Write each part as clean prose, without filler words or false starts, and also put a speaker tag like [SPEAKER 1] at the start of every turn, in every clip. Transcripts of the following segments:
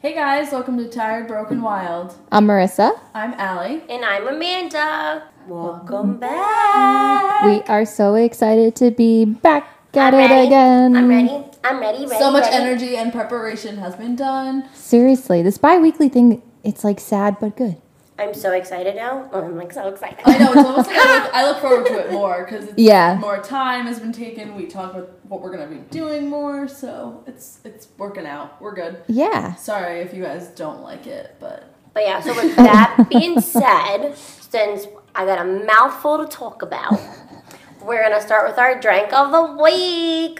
[SPEAKER 1] Hey guys, welcome to Tired, Broken, Wild.
[SPEAKER 2] I'm Marissa.
[SPEAKER 1] I'm Allie.
[SPEAKER 3] And I'm Amanda. Welcome back.
[SPEAKER 2] We are so excited to be back at
[SPEAKER 3] I'm
[SPEAKER 2] it
[SPEAKER 3] ready.
[SPEAKER 2] again.
[SPEAKER 3] I'm ready.
[SPEAKER 1] So much energy and preparation has been done.
[SPEAKER 2] Seriously, this bi-weekly thing, it's like sad but good.
[SPEAKER 3] I'm so excited now. I'm like so excited.
[SPEAKER 1] I know, it's almost like I look forward to it more because more time has been taken. We talk about what we're going to be doing more, so it's working out. We're good.
[SPEAKER 2] Yeah.
[SPEAKER 1] Sorry if you guys don't like it, but
[SPEAKER 3] yeah, so with that being said, since I got a mouthful to talk about, we're going to start with our drink of the week.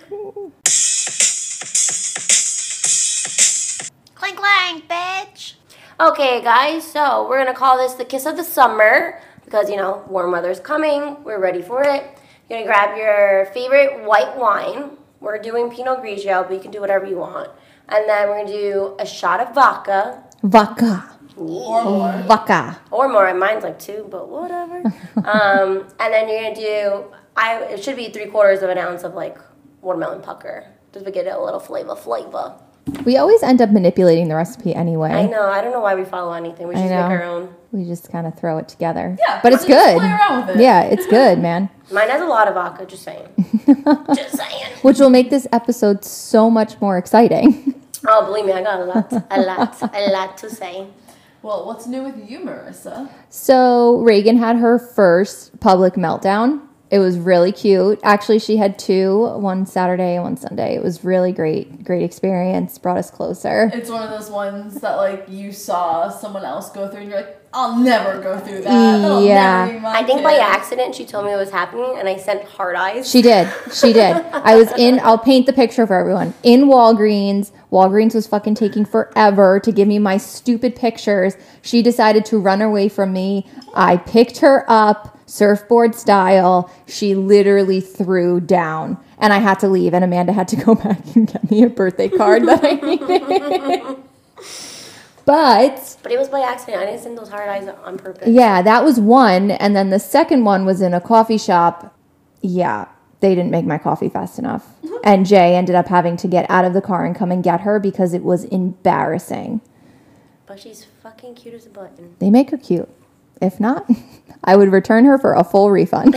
[SPEAKER 3] Clank, clank, bitch. Okay, guys, so we're going to call this the kiss of the summer because, warm weather's coming. We're ready for it. You're going to grab your favorite white wine. We're doing Pinot Grigio, but you can do whatever you want. And then we're going to do a shot of vodka.
[SPEAKER 2] Vodka.
[SPEAKER 1] Or more.
[SPEAKER 2] Vodka.
[SPEAKER 3] Or more. Mine's like 2, but whatever. And then you're going to do, it should be 3/4 of an ounce of like watermelon pucker. Just to get it a little flavor.
[SPEAKER 2] We always end up manipulating the recipe anyway.
[SPEAKER 3] I know. I don't know why we follow anything. We just make our own.
[SPEAKER 2] We just kind of throw it together.
[SPEAKER 1] Yeah.
[SPEAKER 2] But it's
[SPEAKER 1] just
[SPEAKER 2] good.
[SPEAKER 1] play around with it.
[SPEAKER 2] Yeah, it's good, man.
[SPEAKER 3] Mine has a lot of vodka, just saying. Just saying.
[SPEAKER 2] Which will make this episode so much more exciting.
[SPEAKER 3] Oh, believe me, I got a lot to say.
[SPEAKER 1] Well, what's new with you, Marissa?
[SPEAKER 2] So Reagan had her first public meltdown. It was really cute. Actually, she had 2, one Saturday and one Sunday. It was really great experience. Brought us closer.
[SPEAKER 1] It's one of those ones that like you saw someone else go through and you're like, I'll never go through that. That'll
[SPEAKER 2] Yeah.
[SPEAKER 1] never be my
[SPEAKER 3] I think
[SPEAKER 1] kid.
[SPEAKER 3] by accident she told me it was happening, and I sent heart eyes.
[SPEAKER 2] She did. I was I'll paint the picture for everyone. In Walgreens. Walgreens was fucking taking forever to give me my stupid pictures. She decided to run away from me. I picked her up, surfboard style. She literally threw down. And I had to leave, and Amanda had to go back and get me a birthday card that I needed. But
[SPEAKER 3] it was by accident. I didn't send those heart eyes on purpose.
[SPEAKER 2] yeah, that was one. And then the second one was in a coffee shop. Yeah, they didn't make my coffee fast enough. And Jay ended up having to get out of the car and come and get her because it was embarrassing.
[SPEAKER 3] But she's fucking cute as a button.
[SPEAKER 2] They make her cute. If not, I would return her for a full refund.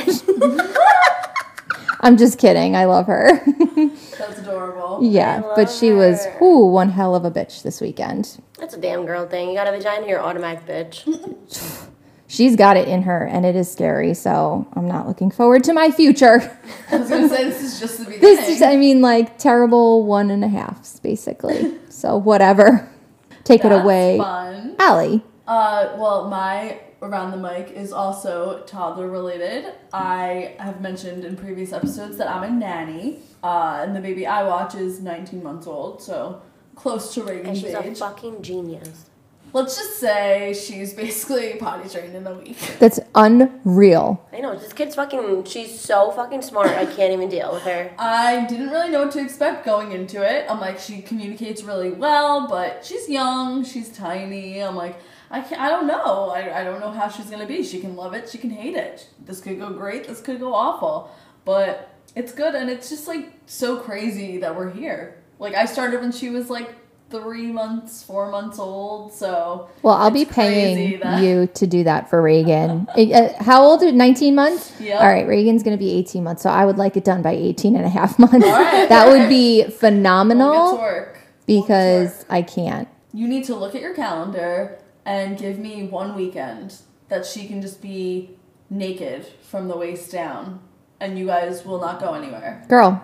[SPEAKER 2] I'm just kidding. I love her.
[SPEAKER 1] That's adorable.
[SPEAKER 2] Yeah,
[SPEAKER 3] I
[SPEAKER 2] but
[SPEAKER 3] love
[SPEAKER 2] she was one hell of a bitch this weekend.
[SPEAKER 3] That's a damn girl thing. You got a vagina, you're automatic bitch.
[SPEAKER 2] She's got it in her, and it is scary, so I'm not looking forward to my future.
[SPEAKER 1] I was going to say, this is just the beginning.
[SPEAKER 2] Terrible 1.5s, basically. So whatever. Take it away.
[SPEAKER 1] Fun.
[SPEAKER 2] Allie.
[SPEAKER 1] Well, my Around the Mic is also toddler related. I have mentioned in previous episodes that I'm a nanny, and the baby I watch is 19 months old, so close to
[SPEAKER 3] And
[SPEAKER 1] Reagan's
[SPEAKER 3] she's
[SPEAKER 1] age.
[SPEAKER 3] a fucking genius.
[SPEAKER 1] Let's just say she's basically potty trained in a week.
[SPEAKER 2] That's unreal.
[SPEAKER 3] I know, this kid's she's so fucking smart, I can't even deal with her.
[SPEAKER 1] I didn't really know what to expect going into it. I'm like, she communicates really well, but she's young, she's tiny. I'm like, I don't know. I don't know how she's going to be. She can love it, she can hate it. This could go great, this could go awful. But it's good, and it's just like so crazy that we're here. Like, I started when she was like 3 months, 4 months old, so
[SPEAKER 2] well, I'll be paying you to do that for Reagan. How old are 19 months?
[SPEAKER 1] Yeah.
[SPEAKER 2] All right, Reagan's going to be 18 months, so I would like it done by 18 and a half months.
[SPEAKER 1] All right.
[SPEAKER 2] That would be phenomenal.
[SPEAKER 1] We'll get to work.
[SPEAKER 2] Because I can't.
[SPEAKER 1] You need to look at your calendar and give me one weekend that she can just be naked from the waist down, and you guys will not go anywhere.
[SPEAKER 2] Girl,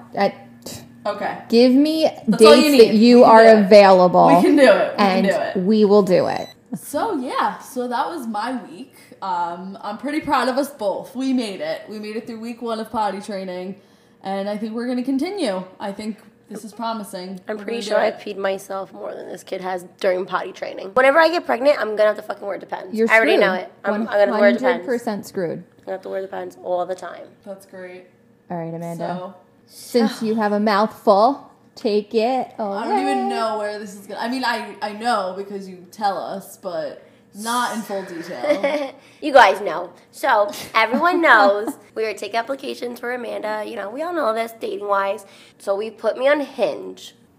[SPEAKER 1] Okay.
[SPEAKER 2] give me
[SPEAKER 1] That's all you
[SPEAKER 2] dates
[SPEAKER 1] need.
[SPEAKER 2] that you
[SPEAKER 1] We can
[SPEAKER 2] are
[SPEAKER 1] do it.
[SPEAKER 2] available.
[SPEAKER 1] We can do it.
[SPEAKER 2] And we will do it.
[SPEAKER 1] So yeah, so that was my week. I'm pretty proud of us both. We made it. We made it through week 1 of potty training, and I think we're going to continue. I think this is promising.
[SPEAKER 3] I'm pretty sure I peed myself more than this kid has during potty training. Whenever I get pregnant, I'm going to have to fucking wear Depends.
[SPEAKER 2] You're
[SPEAKER 3] I already
[SPEAKER 2] screwed.
[SPEAKER 3] know it. I'm going to wear Depends.
[SPEAKER 2] 100% screwed.
[SPEAKER 3] I'm going to have to wear Depends all the time.
[SPEAKER 1] That's great.
[SPEAKER 2] All right, Amanda.
[SPEAKER 1] So,
[SPEAKER 2] Since you have a mouthful, take it away.
[SPEAKER 1] I don't even know where this is going. I mean, I know because you tell us, but not in full detail.
[SPEAKER 3] You guys know. So, everyone knows we are taking applications for Amanda. We all know this, dating-wise. So, we put me on Hinge.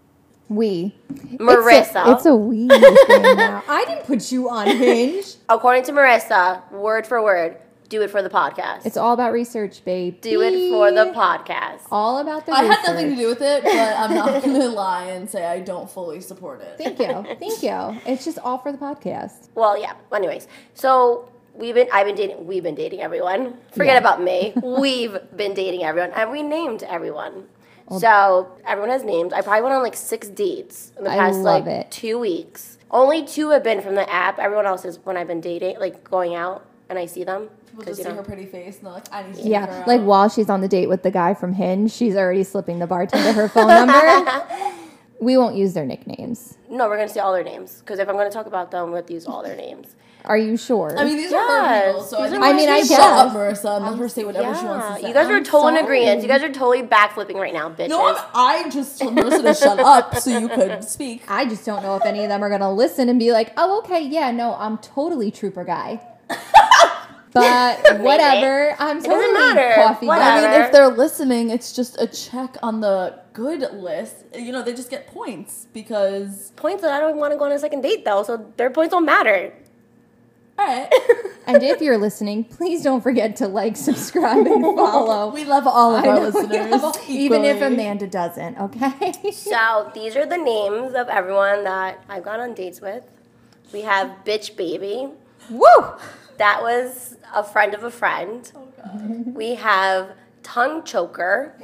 [SPEAKER 3] Marissa.
[SPEAKER 2] It's a we thing now. I didn't put you on Hinge.
[SPEAKER 3] According to Marissa, word for word, do it for the podcast.
[SPEAKER 2] It's all about research, babe.
[SPEAKER 3] Do it for the podcast.
[SPEAKER 2] All about the
[SPEAKER 1] I
[SPEAKER 2] research.
[SPEAKER 1] had nothing to do with it, but I'm not going to lie and say I don't fully support it.
[SPEAKER 2] Thank you. Thank you. It's just all for the podcast.
[SPEAKER 3] Well, yeah. Anyways, so we've been dating everyone. Forget about me. We've been dating everyone, and we named everyone. So everyone has names. I probably went on like 6 dates in the past like 2 weeks. Only 2 have been from the app. Everyone else is when I've been dating, like going out and I see them.
[SPEAKER 1] People just see her pretty face and they're like, I need to take her
[SPEAKER 2] Yeah,
[SPEAKER 1] out.
[SPEAKER 2] like while she's on the date with the guy from Hinge, she's already slipping the bartender her phone number. We won't use their nicknames.
[SPEAKER 3] No, we're going to say all their names. Because if I'm going to talk about them, we have to use all their names.
[SPEAKER 2] Are you sure?
[SPEAKER 1] I mean, these are her people, so
[SPEAKER 3] These
[SPEAKER 1] I
[SPEAKER 3] are
[SPEAKER 1] think
[SPEAKER 2] I
[SPEAKER 1] we should
[SPEAKER 2] guess.
[SPEAKER 1] shut up, Marissa, and let her say whatever she wants to say.
[SPEAKER 3] You guys are totally in
[SPEAKER 2] sorry.
[SPEAKER 3] agreement. You guys are totally backflipping right now, bitches.
[SPEAKER 1] No, I just told Marissa to shut up so you could speak.
[SPEAKER 2] I just don't know if any of them are going to listen and be like, oh, okay, yeah, no, I'm totally trooper guy. But whatever, I'm
[SPEAKER 3] doesn't
[SPEAKER 2] totally
[SPEAKER 3] matter.
[SPEAKER 2] coffee
[SPEAKER 3] Whatever.
[SPEAKER 1] I
[SPEAKER 2] guy.
[SPEAKER 1] mean, if they're listening, it's just a check on the good list. You know, they just get points because...
[SPEAKER 3] Points that I don't want to go on a second date, though, so their points don't matter.
[SPEAKER 1] All right.
[SPEAKER 2] And if you're listening, please don't forget to like, subscribe, and follow.
[SPEAKER 1] We love all of
[SPEAKER 2] I
[SPEAKER 1] our
[SPEAKER 2] know,
[SPEAKER 1] listeners.
[SPEAKER 2] even if
[SPEAKER 1] equally.
[SPEAKER 2] Amanda doesn't, okay?
[SPEAKER 3] So these are the names of everyone that I've gone on dates with. We have Bitch Baby.
[SPEAKER 2] Woo!
[SPEAKER 3] That was a friend of a friend.
[SPEAKER 1] Oh, God.
[SPEAKER 3] We have Tongue Choker.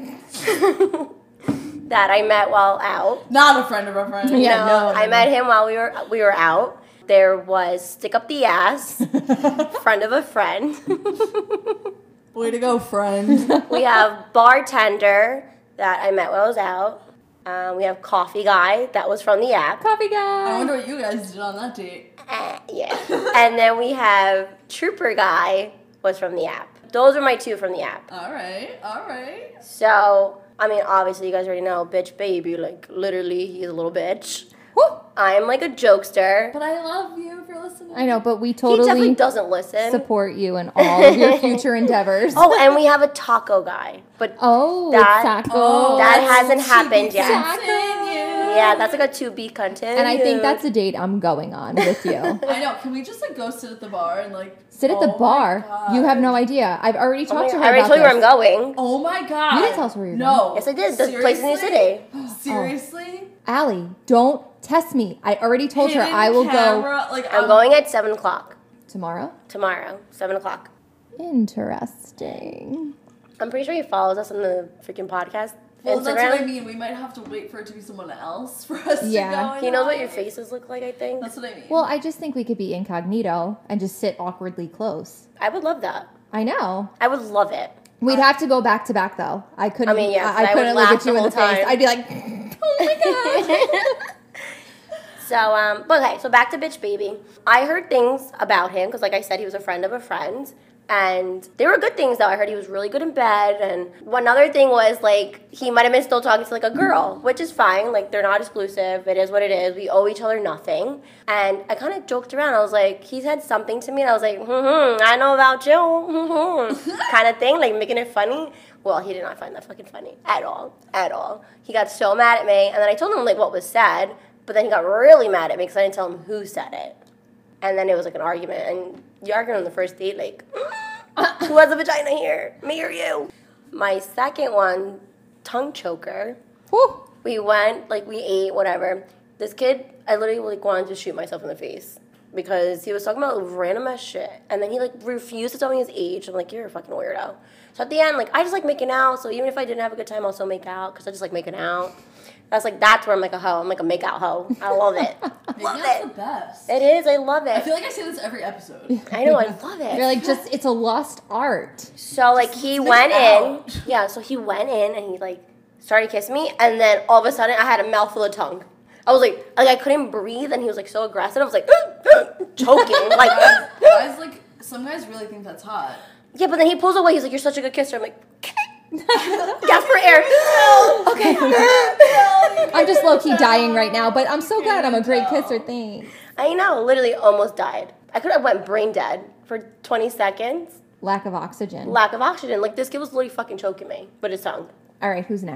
[SPEAKER 3] That I met while out.
[SPEAKER 1] Not a friend of a friend.
[SPEAKER 2] Yeah, no,
[SPEAKER 3] I met him while we were out. There was Stick Up the Ass, friend of a friend.
[SPEAKER 1] Way to go, friend.
[SPEAKER 3] We have Bartender that I met while I was out. We have Coffee Guy that was from the app.
[SPEAKER 2] Coffee
[SPEAKER 1] I
[SPEAKER 2] guy.
[SPEAKER 1] wonder what you guys did on that date.
[SPEAKER 3] Yeah. And then we have Trooper Guy was from the app. Those are my 2 from the app.
[SPEAKER 1] All right, all right.
[SPEAKER 3] So, I mean, obviously you guys already know Bitch Baby, like literally he's a little bitch.
[SPEAKER 2] Woo!
[SPEAKER 3] I'm like a jokester.
[SPEAKER 1] But I love you if you're listening.
[SPEAKER 2] I know, but we
[SPEAKER 3] He definitely
[SPEAKER 2] totally
[SPEAKER 3] doesn't listen.
[SPEAKER 2] support you in all of your future endeavors.
[SPEAKER 3] Oh, and we have a taco guy. But
[SPEAKER 2] Oh,
[SPEAKER 3] That-
[SPEAKER 2] it's taco.
[SPEAKER 3] that hasn't
[SPEAKER 1] to
[SPEAKER 3] happened
[SPEAKER 1] be
[SPEAKER 3] yet.
[SPEAKER 1] continued.
[SPEAKER 3] Yeah, that's like a to-be content.
[SPEAKER 2] And I think that's a date I'm going on with you.
[SPEAKER 1] I know. Can we just like go sit at the bar and like
[SPEAKER 2] Sit at the
[SPEAKER 1] oh
[SPEAKER 2] bar.
[SPEAKER 1] my God.
[SPEAKER 2] You have no idea. I've already
[SPEAKER 3] Oh my
[SPEAKER 2] talked to
[SPEAKER 3] God,
[SPEAKER 2] her
[SPEAKER 3] I already
[SPEAKER 2] about
[SPEAKER 3] told you where I'm
[SPEAKER 2] this.
[SPEAKER 3] going.
[SPEAKER 1] Oh my God.
[SPEAKER 2] You didn't tell us where you're
[SPEAKER 1] No.
[SPEAKER 3] Yes, I did. The place in New
[SPEAKER 1] Seriously?
[SPEAKER 3] City.
[SPEAKER 1] Seriously?
[SPEAKER 2] Allie, don't test me. I already told her
[SPEAKER 1] Hidden
[SPEAKER 2] I will go
[SPEAKER 1] camera, Like,
[SPEAKER 3] I'm going at 7 o'clock
[SPEAKER 2] tomorrow.
[SPEAKER 3] tomorrow. 7 o'clock.
[SPEAKER 2] Interesting.
[SPEAKER 3] I'm pretty sure he follows us on the freaking podcast.
[SPEAKER 1] Well,
[SPEAKER 3] Instagram.
[SPEAKER 1] that's what I mean. We might have to wait for it to be someone else for us
[SPEAKER 2] Yeah.
[SPEAKER 1] to go.
[SPEAKER 3] He knows what
[SPEAKER 1] and
[SPEAKER 3] your
[SPEAKER 1] hide.
[SPEAKER 3] faces look like, I think.
[SPEAKER 1] That's what I mean.
[SPEAKER 2] Well, I just think we could be incognito and just sit awkwardly close.
[SPEAKER 3] I would love that.
[SPEAKER 2] I know.
[SPEAKER 3] I would love it.
[SPEAKER 2] We'd have to go back to back though. I couldn't.
[SPEAKER 3] I mean, yeah, 'cause
[SPEAKER 2] I
[SPEAKER 3] I would
[SPEAKER 2] couldn't look
[SPEAKER 3] laugh
[SPEAKER 2] at you
[SPEAKER 3] the
[SPEAKER 2] in the
[SPEAKER 3] whole
[SPEAKER 2] face.
[SPEAKER 3] time.
[SPEAKER 2] I'd be like, oh my god.
[SPEAKER 3] So, but okay, so back to Bitch Baby. I heard things about him, because like I said, he was a friend of a friend. And they were good things, though. I heard he was really good in bed. And one other thing was, like, he might have been still talking to, like, a girl, which is fine. Like, they're not exclusive. It is what it is. We owe each other nothing. And I kind of joked around. I was like, he said something to me. And I was like, I know about you. Kind of thing, like, making it funny. Well, he did not find that fucking funny at all. At all. He got so mad at me. And then I told him, like, what was said. But then he got really mad at me because I didn't tell him who said it. And then it was, like, an argument. And you arguing on the first date, like... Who has a vagina here? Me or you? My second one, tongue choker.
[SPEAKER 2] Whew.
[SPEAKER 3] We went, like, we ate, whatever. This kid, I literally, like, wanted to shoot myself in the face. Because he was talking about random ass shit. And then he, like, refused to tell me his age. I'm like, you're a fucking weirdo. So at the end, like, I just like making out. So even if I didn't have a good time, I'll still make out. Because I just like making out. That's where I'm like a hoe. I'm like a make out hoe. I love it.
[SPEAKER 1] Maybe
[SPEAKER 3] Love
[SPEAKER 1] that's
[SPEAKER 3] it.
[SPEAKER 1] the best.
[SPEAKER 3] It is. I love
[SPEAKER 1] I
[SPEAKER 3] it.
[SPEAKER 1] feel like I say this every episode.
[SPEAKER 3] I know. I love it.
[SPEAKER 2] You're like, just, it's a lost art.
[SPEAKER 3] So, like, he
[SPEAKER 1] make
[SPEAKER 3] went
[SPEAKER 1] it
[SPEAKER 3] in.
[SPEAKER 1] out.
[SPEAKER 3] Yeah, so he went in and he, like, started kissing me. And then all of a sudden, I had a mouthful of tongue. I was like I couldn't breathe. And he was, like, so aggressive. I was, like, choking. Like,
[SPEAKER 1] Guys, like, some guys really think that's hot.
[SPEAKER 3] yeah, but then he pulls away. He's like, you're such a good kisser. I'm like, gasp for air. Okay.
[SPEAKER 2] I'm just low key dying right now, but I'm so glad I'm a great kisser. Thanks.
[SPEAKER 3] I know. Literally almost died. I could have went brain dead for 20 seconds.
[SPEAKER 2] Lack of oxygen.
[SPEAKER 3] Lack of oxygen. Like, this kid was literally fucking choking me with his tongue.
[SPEAKER 2] All right, who's next?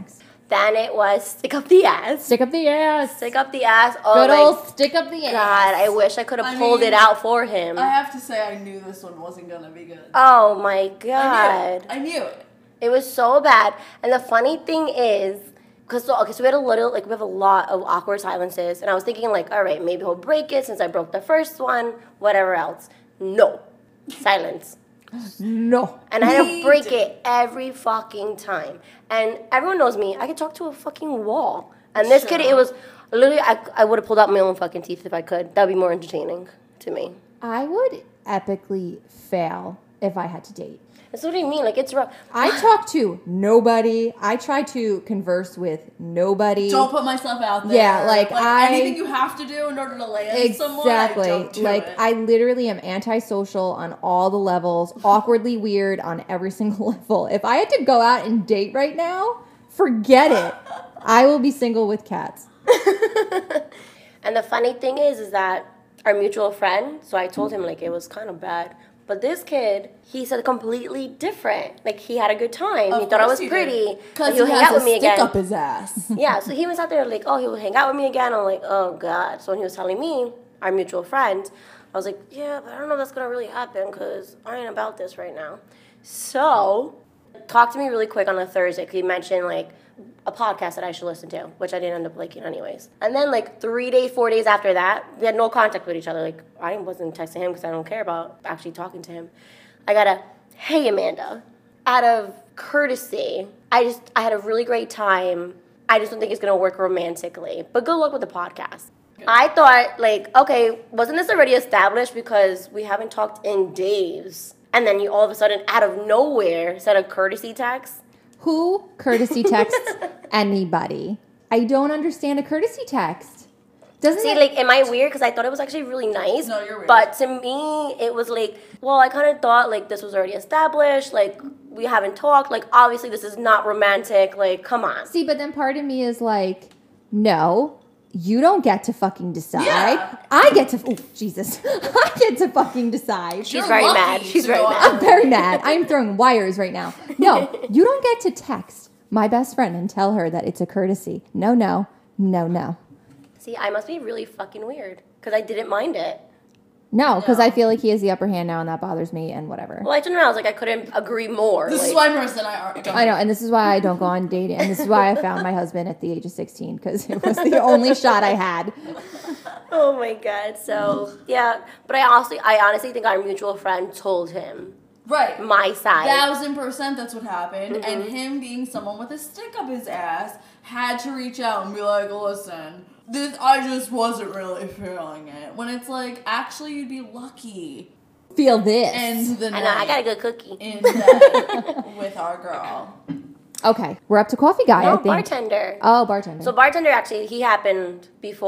[SPEAKER 3] Then it was stick up the ass.
[SPEAKER 2] Stick up the ass.
[SPEAKER 3] Stick up the ass. Oh
[SPEAKER 2] Good
[SPEAKER 3] my
[SPEAKER 2] old stick up the ass.
[SPEAKER 3] God, I wish I could have pulled it out for him.
[SPEAKER 1] I have to say, I knew this one wasn't gonna be good.
[SPEAKER 3] Oh my God.
[SPEAKER 1] I knew it.
[SPEAKER 3] It was so bad. And the funny thing is, so we had we have a lot of awkward silences. And I was thinking like, all right, maybe he'll break it since I broke the first one, whatever else. No. Silence.
[SPEAKER 2] No.
[SPEAKER 3] And I had to break it every fucking time. And everyone knows me. I could talk to a fucking wall. And this kid, it was literally, I would have pulled out my own fucking teeth if I could. That would be more entertaining to me.
[SPEAKER 2] I would epically fail if I had to date.
[SPEAKER 3] That's what I mean. Like, it's rough.
[SPEAKER 2] I talk to nobody. I try to converse with nobody.
[SPEAKER 1] Don't put myself out there.
[SPEAKER 2] Yeah, like
[SPEAKER 1] anything you have to do in order to land someone, I don't do it.
[SPEAKER 2] I literally am antisocial on all the levels, awkwardly weird on every single level. If I had to go out and date right now, forget it. I will be single with cats.
[SPEAKER 3] And the funny thing is that our mutual friend, so I told him, like, it was kind of bad. But this kid, he said completely different. Like, he had a good time. He thought I was pretty.
[SPEAKER 1] Because
[SPEAKER 3] he would hang out with me again.
[SPEAKER 1] Stick up his ass.
[SPEAKER 3] Yeah, so he was out there like, oh, he would hang out with me again. I'm like, oh, God. So when he was telling me, our mutual friend, I was like, yeah, but I don't know if that's going to really happen because I ain't about this right now. So, talk to me really quick on a Thursday because he mentioned, like, a podcast that I should listen to, which I didn't end up liking anyways. And then, like, 3 days, 4 days after that, we had no contact with each other. Like, I wasn't texting him because I don't care about actually talking to him. I got a, hey, Amanda, out of courtesy, I had a really great time. I just don't think it's going to work romantically. But good luck with the podcast. I thought, like, okay, wasn't this already established because we haven't talked in days? And then you all of a sudden, out of nowhere, sent a courtesy text?
[SPEAKER 2] Who courtesy texts anybody? I don't understand a courtesy text.
[SPEAKER 3] Am I weird? Because I thought it was actually really nice.
[SPEAKER 1] No, you're weird.
[SPEAKER 3] But to me, it was like, well, I kind of thought, like, this was already established. Like, we haven't talked. Like, obviously, this is not romantic. Like, come on.
[SPEAKER 2] See, but then part of me is like, no, you don't get to fucking decide.
[SPEAKER 1] Yeah.
[SPEAKER 2] I get to, oh, Jesus. I get to fucking decide.
[SPEAKER 3] She's very mad. She's very mad.
[SPEAKER 2] I'm very mad. I'm throwing wires right now. No, you don't get to text my best friend and tell her that it's a courtesy. No, no, no, no.
[SPEAKER 3] See, I must be really fucking weird because I didn't mind it.
[SPEAKER 2] No, because I feel like he has the upper hand now and that bothers me and whatever.
[SPEAKER 3] Well, I told him I was like, I couldn't agree more.
[SPEAKER 1] This is why Marissa and I don't.
[SPEAKER 2] I know, and this is why I don't go on dating. And this is why I found my husband at the age of 16 because it was the only shot I had.
[SPEAKER 3] Oh my God. So, yeah. But I honestly think our mutual friend told him.
[SPEAKER 1] Right.
[SPEAKER 3] My side.
[SPEAKER 1] 1000% that's what happened. Mm-hmm. And him being someone with a stick up his ass had to reach out and be like, listen, I just wasn't really feeling it. When it's like, actually, you'd be lucky.
[SPEAKER 2] Feel this.
[SPEAKER 1] And the
[SPEAKER 3] I know, I got a good cookie.
[SPEAKER 1] In bed with our girl.
[SPEAKER 2] Okay, we're up to Coffee Guy, I think.
[SPEAKER 3] Bartender.
[SPEAKER 2] Oh, bartender.
[SPEAKER 3] So bartender, actually, he happened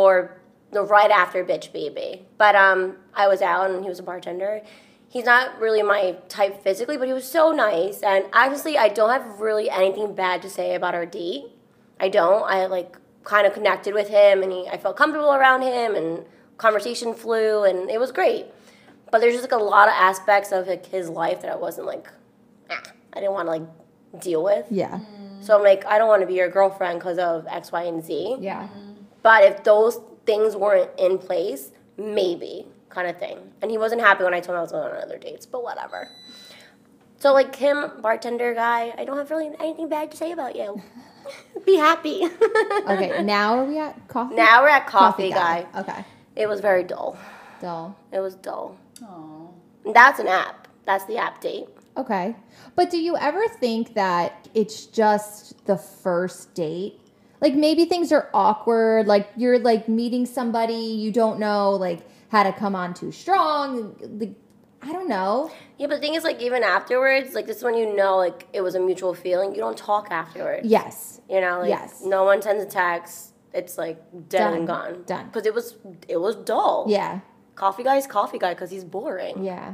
[SPEAKER 3] right after Bitch Baby. But I was out and he was a bartender. He's not really my type physically, but he was so nice. And honestly, I don't have really anything bad to say about our date. I don't. I kind of connected with him, and I felt comfortable around him, and conversation flew, and it was great. But there's just a lot of aspects of his life that I wasn't I didn't want to deal with.
[SPEAKER 2] Yeah.
[SPEAKER 3] So I'm like, I don't want to be your girlfriend because of X, Y, and Z.
[SPEAKER 2] Yeah.
[SPEAKER 3] But if those things weren't in place, maybe kind of thing. And he wasn't happy when I told him I was going on other dates, but whatever. So him, bartender guy, I don't have really anything bad to say about you. Be happy.
[SPEAKER 2] Okay, now are we at coffee?
[SPEAKER 3] Now we're at Coffee Guy.
[SPEAKER 2] Okay.
[SPEAKER 3] It was very dull.
[SPEAKER 2] Dull.
[SPEAKER 3] It was dull.
[SPEAKER 1] Oh.
[SPEAKER 3] That's an app. That's the app date.
[SPEAKER 2] Okay. But do you ever think that it's just the first date? Like maybe things are awkward, like you're meeting somebody, you don't know how to come on too strong. I don't know.
[SPEAKER 3] Yeah, but the thing is, even afterwards, this is when you know, it was a mutual feeling. You don't talk afterwards.
[SPEAKER 2] Yes.
[SPEAKER 3] You know,
[SPEAKER 2] yes.
[SPEAKER 3] No one sends a text. It's, dead
[SPEAKER 2] Done.
[SPEAKER 3] and gone.
[SPEAKER 2] Done.
[SPEAKER 3] Because it was dull.
[SPEAKER 2] Yeah.
[SPEAKER 3] Coffee Guy's Coffee Guy because he's boring.
[SPEAKER 2] Yeah.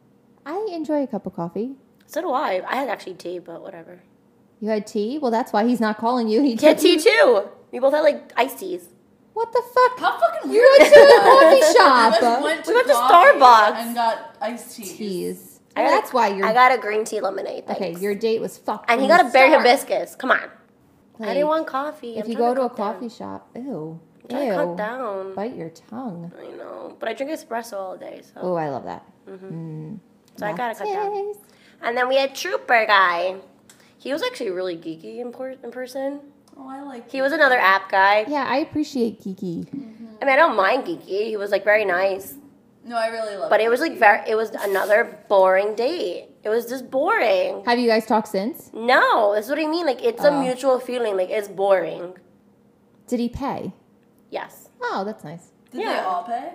[SPEAKER 2] I enjoy a cup of coffee.
[SPEAKER 3] So do I. I had actually tea, but whatever.
[SPEAKER 2] You had tea? Well, that's why he's not calling you. He
[SPEAKER 3] had tea, too. We both had, iced teas.
[SPEAKER 2] What the fuck?
[SPEAKER 1] How fucking weird
[SPEAKER 2] You went to a coffee shop.
[SPEAKER 1] We went to
[SPEAKER 3] Starbucks
[SPEAKER 1] and got iced teas.
[SPEAKER 2] That's why you're...
[SPEAKER 3] I got a green tea lemonade, thanks.
[SPEAKER 2] Okay, your date was fucked.
[SPEAKER 3] And he got a berry hibiscus. Come on. I didn't want coffee.
[SPEAKER 2] If
[SPEAKER 3] I'm
[SPEAKER 2] you
[SPEAKER 3] trying
[SPEAKER 2] go to a
[SPEAKER 3] cut down.
[SPEAKER 2] coffee shop, ew.
[SPEAKER 3] I'm trying to cut down.
[SPEAKER 2] Bite your tongue.
[SPEAKER 3] I know. But I drink espresso all day, so.
[SPEAKER 2] Oh, I love that.
[SPEAKER 3] So I gotta cut down.
[SPEAKER 2] Lattes.
[SPEAKER 3] And then we had Trooper Guy. He was actually really geeky in person.
[SPEAKER 1] Oh, I like.
[SPEAKER 3] He was another app guy.
[SPEAKER 2] Yeah, I appreciate geeky.
[SPEAKER 3] I mean, I don't mind geeky. He was like very nice.
[SPEAKER 1] No, I really love.
[SPEAKER 3] But it was like it was another boring date. It was just boring.
[SPEAKER 2] Have you guys talked since?
[SPEAKER 3] No, that's what I mean. Like, it's a mutual feeling. Like, it's boring.
[SPEAKER 2] Did he pay?
[SPEAKER 3] Yes.
[SPEAKER 2] Oh, that's nice.
[SPEAKER 1] Did they
[SPEAKER 3] Yeah.
[SPEAKER 1] all pay?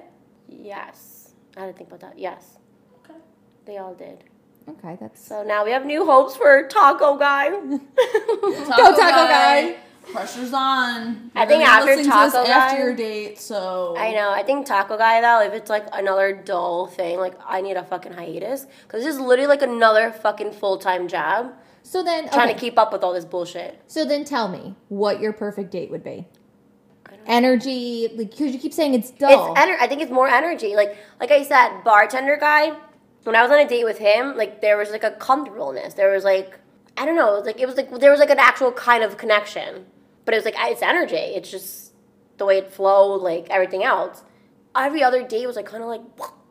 [SPEAKER 3] Yes. I had to think about that. Yes.
[SPEAKER 1] Okay.
[SPEAKER 3] They all did.
[SPEAKER 2] Okay, that's...
[SPEAKER 3] So now we have new hopes for Taco Guy.
[SPEAKER 2] Go Taco Guy.
[SPEAKER 1] Pressure's on.
[SPEAKER 3] I think
[SPEAKER 1] You're
[SPEAKER 3] after
[SPEAKER 1] listening to this
[SPEAKER 3] Taco
[SPEAKER 1] after
[SPEAKER 3] Guy-
[SPEAKER 1] your date, so
[SPEAKER 3] I know. I think Taco Guy, though, if it's like another dull thing, like, I need a fucking hiatus. Because this is literally like another fucking full-time job.
[SPEAKER 2] So then,
[SPEAKER 3] Trying
[SPEAKER 2] okay.
[SPEAKER 3] to keep up with all this bullshit.
[SPEAKER 2] So then tell me what your perfect date would be. Energy, like, because you keep saying it's dull.
[SPEAKER 3] I think it's more energy. Like I said, bartender guy. When I was on a date with him, like there was like a comfortableness. There was like I don't know. It was like there was like an actual kind of connection. But it was like it's energy. It's just the way it flowed, like everything else. Every other date was like kind of like.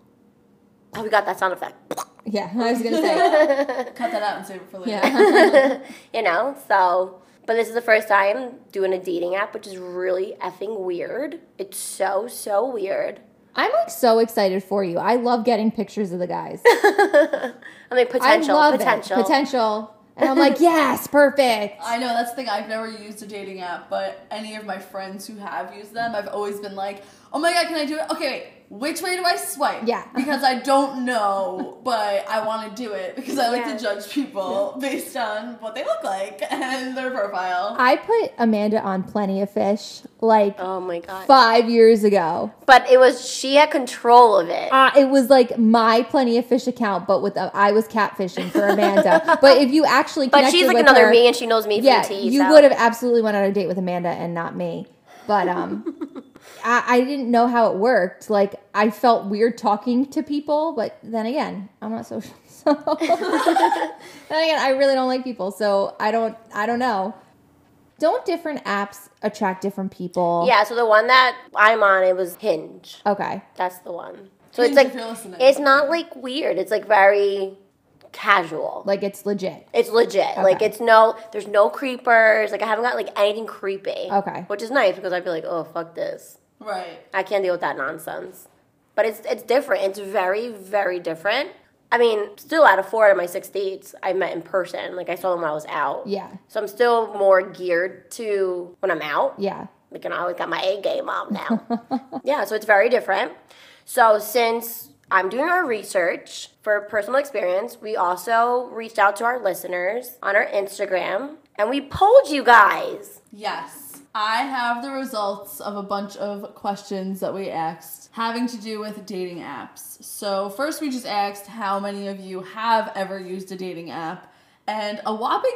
[SPEAKER 3] Oh, we got that sound effect.
[SPEAKER 2] Yeah, I was going to say.
[SPEAKER 1] cut that out and save it for later.
[SPEAKER 2] Yeah.
[SPEAKER 3] You know, so. But this is the first time doing a dating app, which is really effing weird. It's so weird.
[SPEAKER 2] I'm like so excited for you. I love getting pictures of the guys.
[SPEAKER 3] I mean, potential.
[SPEAKER 2] I love it. Potential. And I'm like, yes, perfect.
[SPEAKER 1] I know, that's the thing. I've never used a dating app, but any of my friends who have used them, I've always been like, oh my God, can I do it? Okay, wait, which way do I swipe?
[SPEAKER 2] Yeah.
[SPEAKER 1] Because I don't know, but I want to do it because I like
[SPEAKER 3] Yeah.
[SPEAKER 1] to judge people based on what they look like and their profile.
[SPEAKER 2] I put Amanda on Plenty of Fish like
[SPEAKER 3] Oh my God.
[SPEAKER 2] 5 years ago.
[SPEAKER 3] But she had control of it.
[SPEAKER 2] It was like my Plenty of Fish account, but with I was catfishing for Amanda. But if you actually
[SPEAKER 3] But
[SPEAKER 2] connected
[SPEAKER 3] she's like
[SPEAKER 2] with
[SPEAKER 3] another
[SPEAKER 2] her,
[SPEAKER 3] me, and she knows me
[SPEAKER 2] yeah,
[SPEAKER 3] from tea.
[SPEAKER 2] you
[SPEAKER 3] so.
[SPEAKER 2] would have absolutely went on a date with Amanda and not me. But I didn't know how it worked. Like I felt weird talking to people, but then again, I'm not social. So then again, I really don't like people, so I don't know. Don't different apps attract different people?
[SPEAKER 3] Yeah, so the one that I'm on, it was Hinge.
[SPEAKER 2] Okay.
[SPEAKER 3] That's the one. So
[SPEAKER 1] Hinge,
[SPEAKER 3] it's like
[SPEAKER 1] if you're listening.
[SPEAKER 3] it's not like weird. It's like very casual.
[SPEAKER 2] Like it's legit.
[SPEAKER 3] It's legit.
[SPEAKER 2] Okay.
[SPEAKER 3] Like there's no creepers. Like I haven't got like anything creepy.
[SPEAKER 2] Okay.
[SPEAKER 3] Which is nice because I feel like, oh fuck this.
[SPEAKER 1] Right.
[SPEAKER 3] I can't deal with that nonsense. But it's different. It's very, very different. I mean, still out of 4 of my 6 dates, I met in person. Like I saw them when I was out.
[SPEAKER 2] Yeah.
[SPEAKER 3] So I'm still more geared to when I'm out.
[SPEAKER 2] Yeah.
[SPEAKER 3] Like, I always got my A game up now. Yeah, so it's very different. So since I'm doing our research for personal experience, we also reached out to our listeners on our Instagram, and we polled you guys.
[SPEAKER 1] Yes. I have the results of a bunch of questions that we asked having to do with dating apps. So first we just asked how many of you have ever used a dating app, and a whopping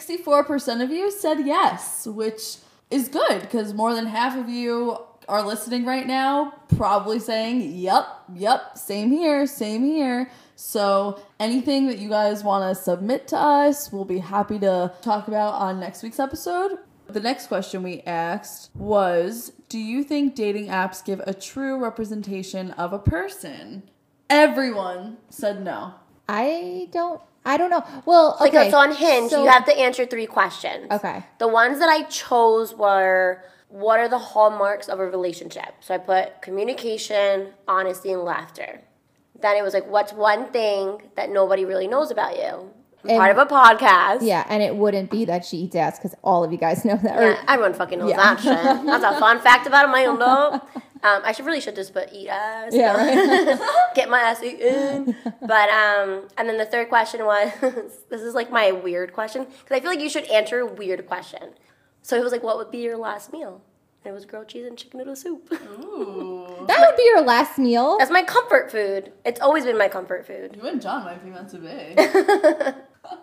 [SPEAKER 1] 64% of you said yes, which is good because more than half of you are listening right now probably saying, yep, same here. So anything that you guys want to submit to us, we'll be happy to talk about on next week's episode. The next question we asked was, do you think dating apps give a true representation of a person? Everyone said no.
[SPEAKER 2] I don't know. Well, okay.
[SPEAKER 3] Like, so on Hinge,
[SPEAKER 2] so-
[SPEAKER 3] you have to answer 3 questions.
[SPEAKER 2] Okay.
[SPEAKER 3] The ones that I chose were, what are the hallmarks of a relationship? So I put communication, honesty, and laughter. Then it was like, what's one thing that nobody really knows about you? I'm part of a podcast.
[SPEAKER 2] Yeah, and it wouldn't be that she eats ass because all of you guys know that.
[SPEAKER 3] Yeah, everyone fucking knows
[SPEAKER 2] Yeah.
[SPEAKER 3] that shit. That's a fun fact about my own dog. I should just put eat ass.
[SPEAKER 2] Yeah, right.
[SPEAKER 3] Get my ass eaten. But and then the third question was, this is like my weird question because I feel like you should answer a weird question. So it was like, what would be your last meal? And it was grilled cheese and chicken noodle soup.
[SPEAKER 1] Ooh.
[SPEAKER 2] That would be your last meal.
[SPEAKER 3] That's my comfort food. It's always been my comfort food.
[SPEAKER 1] You and John might be meant to be.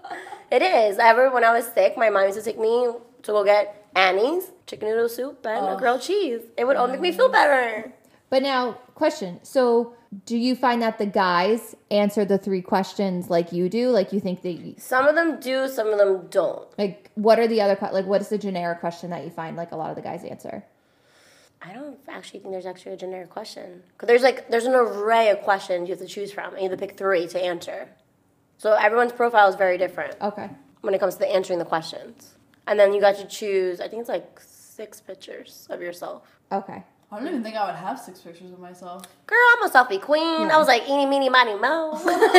[SPEAKER 3] It is. When I was sick, my mom used to take me to go get Annie's chicken noodle soup and a grilled cheese. It would all make me feel better.
[SPEAKER 2] But now, question. So, do you find that the guys answer the 3 questions like you do? Like, you think that
[SPEAKER 3] Some of them do, some of them don't.
[SPEAKER 2] like, what are the other like, what is the generic question that you find like a lot of the guys answer?
[SPEAKER 3] I don't actually think there's actually a generic question. Because there's an array of questions you have to choose from, and you have to pick 3 to answer. So everyone's profile is very different
[SPEAKER 2] Okay.
[SPEAKER 3] when it comes to answering the questions. And then you got to choose, I think it's like 6 pictures of yourself.
[SPEAKER 2] Okay.
[SPEAKER 1] I don't even think I would have 6 pictures of myself.
[SPEAKER 3] Girl, I'm a selfie queen. I was like, eeny, meeny, miny, mo.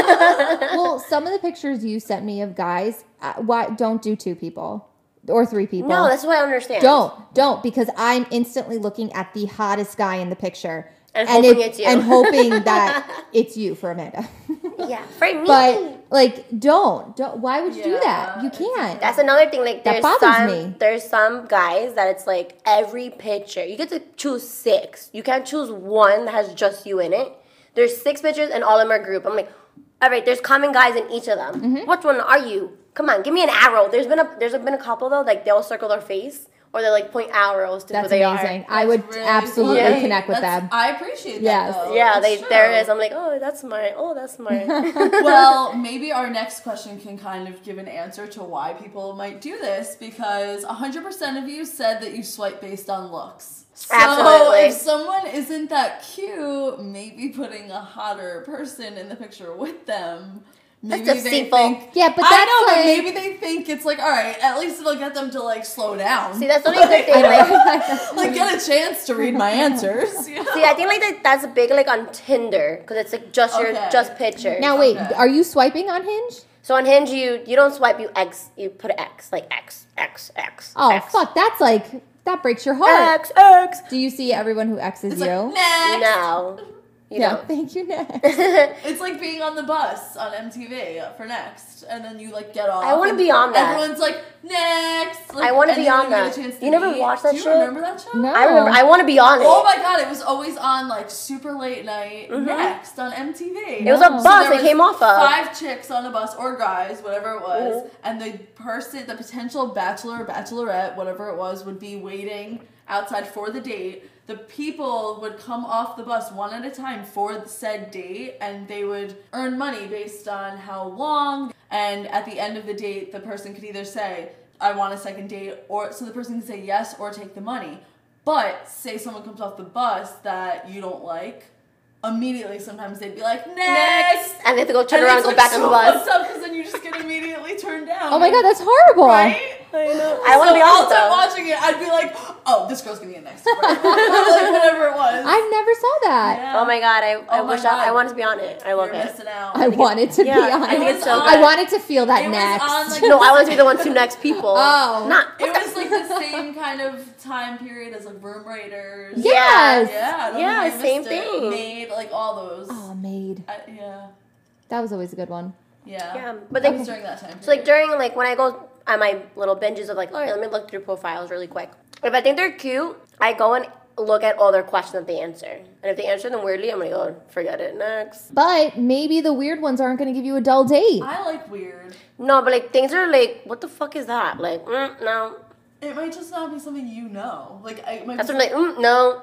[SPEAKER 2] Well, some of the pictures you sent me of guys, why don't do 2 people or 3 people?
[SPEAKER 3] No, that's what I understand.
[SPEAKER 2] Don't, because I'm instantly looking at the hottest guy in the picture
[SPEAKER 3] And hoping it's you.
[SPEAKER 2] and hoping that it's you for Amanda.
[SPEAKER 3] Yeah, for me.
[SPEAKER 2] But like, don't. Why would you do that?
[SPEAKER 1] Yeah,
[SPEAKER 2] You
[SPEAKER 1] it's
[SPEAKER 2] can't.
[SPEAKER 3] That's another thing. Like,
[SPEAKER 2] That
[SPEAKER 3] there's
[SPEAKER 2] bothers me.
[SPEAKER 3] There's some guys that it's like every picture you get to choose 6. You can't choose one that has just you in it. There's 6 pictures and all of them are group. I'm like, all right. There's common guys in each of them.
[SPEAKER 2] Mm-hmm.
[SPEAKER 3] Which one are you? Come on, give me an arrow. There's been a couple though. Like they'll circle their face or they like point arrows to
[SPEAKER 2] That's
[SPEAKER 3] who they
[SPEAKER 2] amazing.
[SPEAKER 3] are.
[SPEAKER 2] I would
[SPEAKER 1] Really
[SPEAKER 2] absolutely
[SPEAKER 3] sweet.
[SPEAKER 2] connect with
[SPEAKER 1] That's-
[SPEAKER 2] them.
[SPEAKER 1] I appreciate
[SPEAKER 2] Yes.
[SPEAKER 1] that, though.
[SPEAKER 3] Yeah,
[SPEAKER 1] That's true.
[SPEAKER 3] there is. I'm like, oh, that's smart. Oh, that's smart.
[SPEAKER 1] Well, maybe our next question can kind of give an answer to why people might do this, because 100% of you said that you swipe based on looks. So
[SPEAKER 3] Absolutely.
[SPEAKER 1] if someone isn't that cute, maybe putting a hotter person in the picture with them. Maybe
[SPEAKER 3] That's
[SPEAKER 1] they
[SPEAKER 3] deceitful.
[SPEAKER 1] think,
[SPEAKER 2] Yeah, but
[SPEAKER 1] I
[SPEAKER 2] that's
[SPEAKER 1] know, but
[SPEAKER 2] like-
[SPEAKER 1] maybe they think it's like, all right, at least it'll get them to like slow down.
[SPEAKER 3] See, that's the only good thing. Like,
[SPEAKER 1] Like get a chance to read my answers. You know?
[SPEAKER 3] see, I think like that's big like on Tinder because it's like just your
[SPEAKER 1] Okay.
[SPEAKER 3] just pictures.
[SPEAKER 2] Now wait,
[SPEAKER 1] Okay.
[SPEAKER 2] are you swiping on Hinge?
[SPEAKER 3] So on Hinge, you don't swipe, you put an X, like X, X, X.
[SPEAKER 2] Oh
[SPEAKER 3] X.
[SPEAKER 2] fuck, that's like that breaks your heart.
[SPEAKER 3] X, X.
[SPEAKER 2] Do you see everyone who X's
[SPEAKER 1] It's
[SPEAKER 2] you?
[SPEAKER 1] like, next.
[SPEAKER 3] No, you
[SPEAKER 2] yeah,
[SPEAKER 3] don't.
[SPEAKER 2] thank you, next.
[SPEAKER 1] It's like being on the bus on MTV for Next, and then you like get off.
[SPEAKER 3] I wanna
[SPEAKER 1] and
[SPEAKER 3] be on that.
[SPEAKER 1] Everyone's like next. Like,
[SPEAKER 3] I wanna
[SPEAKER 1] and
[SPEAKER 3] be
[SPEAKER 1] you
[SPEAKER 3] on
[SPEAKER 1] don't get
[SPEAKER 3] that.
[SPEAKER 1] a chance to
[SPEAKER 3] You never
[SPEAKER 1] meet.
[SPEAKER 3] watched that
[SPEAKER 1] Do you
[SPEAKER 3] shit?
[SPEAKER 1] remember that show?
[SPEAKER 2] No.
[SPEAKER 3] I remember. I want to be on it.
[SPEAKER 1] Oh my god, it was always on like super late night Next on MTV.
[SPEAKER 3] Mm-hmm. It was a
[SPEAKER 2] No.
[SPEAKER 3] bus
[SPEAKER 1] there
[SPEAKER 3] they
[SPEAKER 1] was
[SPEAKER 3] came off of.
[SPEAKER 1] 5 chicks on a bus, or guys, whatever it was,
[SPEAKER 3] Mm-hmm.
[SPEAKER 1] and the potential bachelor or bachelorette, whatever it was, would be waiting outside for the date. The people would come off the bus one at a time for the said date, and they would earn money based on how long. And at the end of the date, the person could either say, I want a second date, or so the person can say yes or take the money. But say someone comes off the bus that you don't like, immediately sometimes they'd be like, next!
[SPEAKER 3] And they have to go turn
[SPEAKER 1] And
[SPEAKER 3] around
[SPEAKER 1] it's,
[SPEAKER 3] and go back on the bus.
[SPEAKER 1] because then you just get immediately turned down.
[SPEAKER 2] Oh my god, that's horrible.
[SPEAKER 1] Right?
[SPEAKER 3] I know. I want to
[SPEAKER 1] So
[SPEAKER 3] be
[SPEAKER 1] all
[SPEAKER 3] on
[SPEAKER 1] the time
[SPEAKER 3] it though.
[SPEAKER 1] watching it, I'd be like, oh, this girl's gonna get next. Right? Like, whatever it was.
[SPEAKER 2] I've never saw that.
[SPEAKER 1] Yeah.
[SPEAKER 3] Oh my god, I
[SPEAKER 1] Oh my
[SPEAKER 3] wish
[SPEAKER 1] God.
[SPEAKER 3] I wanted to be on it. I love
[SPEAKER 1] You're
[SPEAKER 3] it.
[SPEAKER 1] missing out.
[SPEAKER 2] I wanted to
[SPEAKER 3] yeah,
[SPEAKER 2] be
[SPEAKER 3] I
[SPEAKER 2] on
[SPEAKER 3] think
[SPEAKER 2] it.
[SPEAKER 3] it's so
[SPEAKER 2] I
[SPEAKER 3] good.
[SPEAKER 2] wanted to feel that
[SPEAKER 1] It was
[SPEAKER 2] next.
[SPEAKER 1] on, like,
[SPEAKER 3] No, I want to be the one 2 next people.
[SPEAKER 2] Oh.
[SPEAKER 3] Not.
[SPEAKER 1] It was like the same kind of time period as like Room Raiders.
[SPEAKER 2] Yes.
[SPEAKER 1] Yeah. I don't
[SPEAKER 3] Yeah,
[SPEAKER 1] know if you
[SPEAKER 3] same
[SPEAKER 1] missed it.
[SPEAKER 3] thing.
[SPEAKER 1] Made like all those.
[SPEAKER 2] Oh, Maid.
[SPEAKER 1] Yeah.
[SPEAKER 2] That was always a good one.
[SPEAKER 1] Yeah.
[SPEAKER 3] Yeah, but
[SPEAKER 1] That
[SPEAKER 3] they.
[SPEAKER 1] was during that time period.
[SPEAKER 3] So like during like when I go on my little binges of like, all right, let me look through profiles really quick. If I think they're cute, I go and look at all their questions that they answer. And if they answer them weirdly, I'm like, oh, forget it. Next.
[SPEAKER 2] But maybe the weird ones aren't going to give you a dull date.
[SPEAKER 1] I like weird.
[SPEAKER 3] No, but like things are like, what the fuck is that? Like, no.
[SPEAKER 1] It might just not be something you know. Like it might
[SPEAKER 3] That's
[SPEAKER 1] be
[SPEAKER 3] what I'm like, no.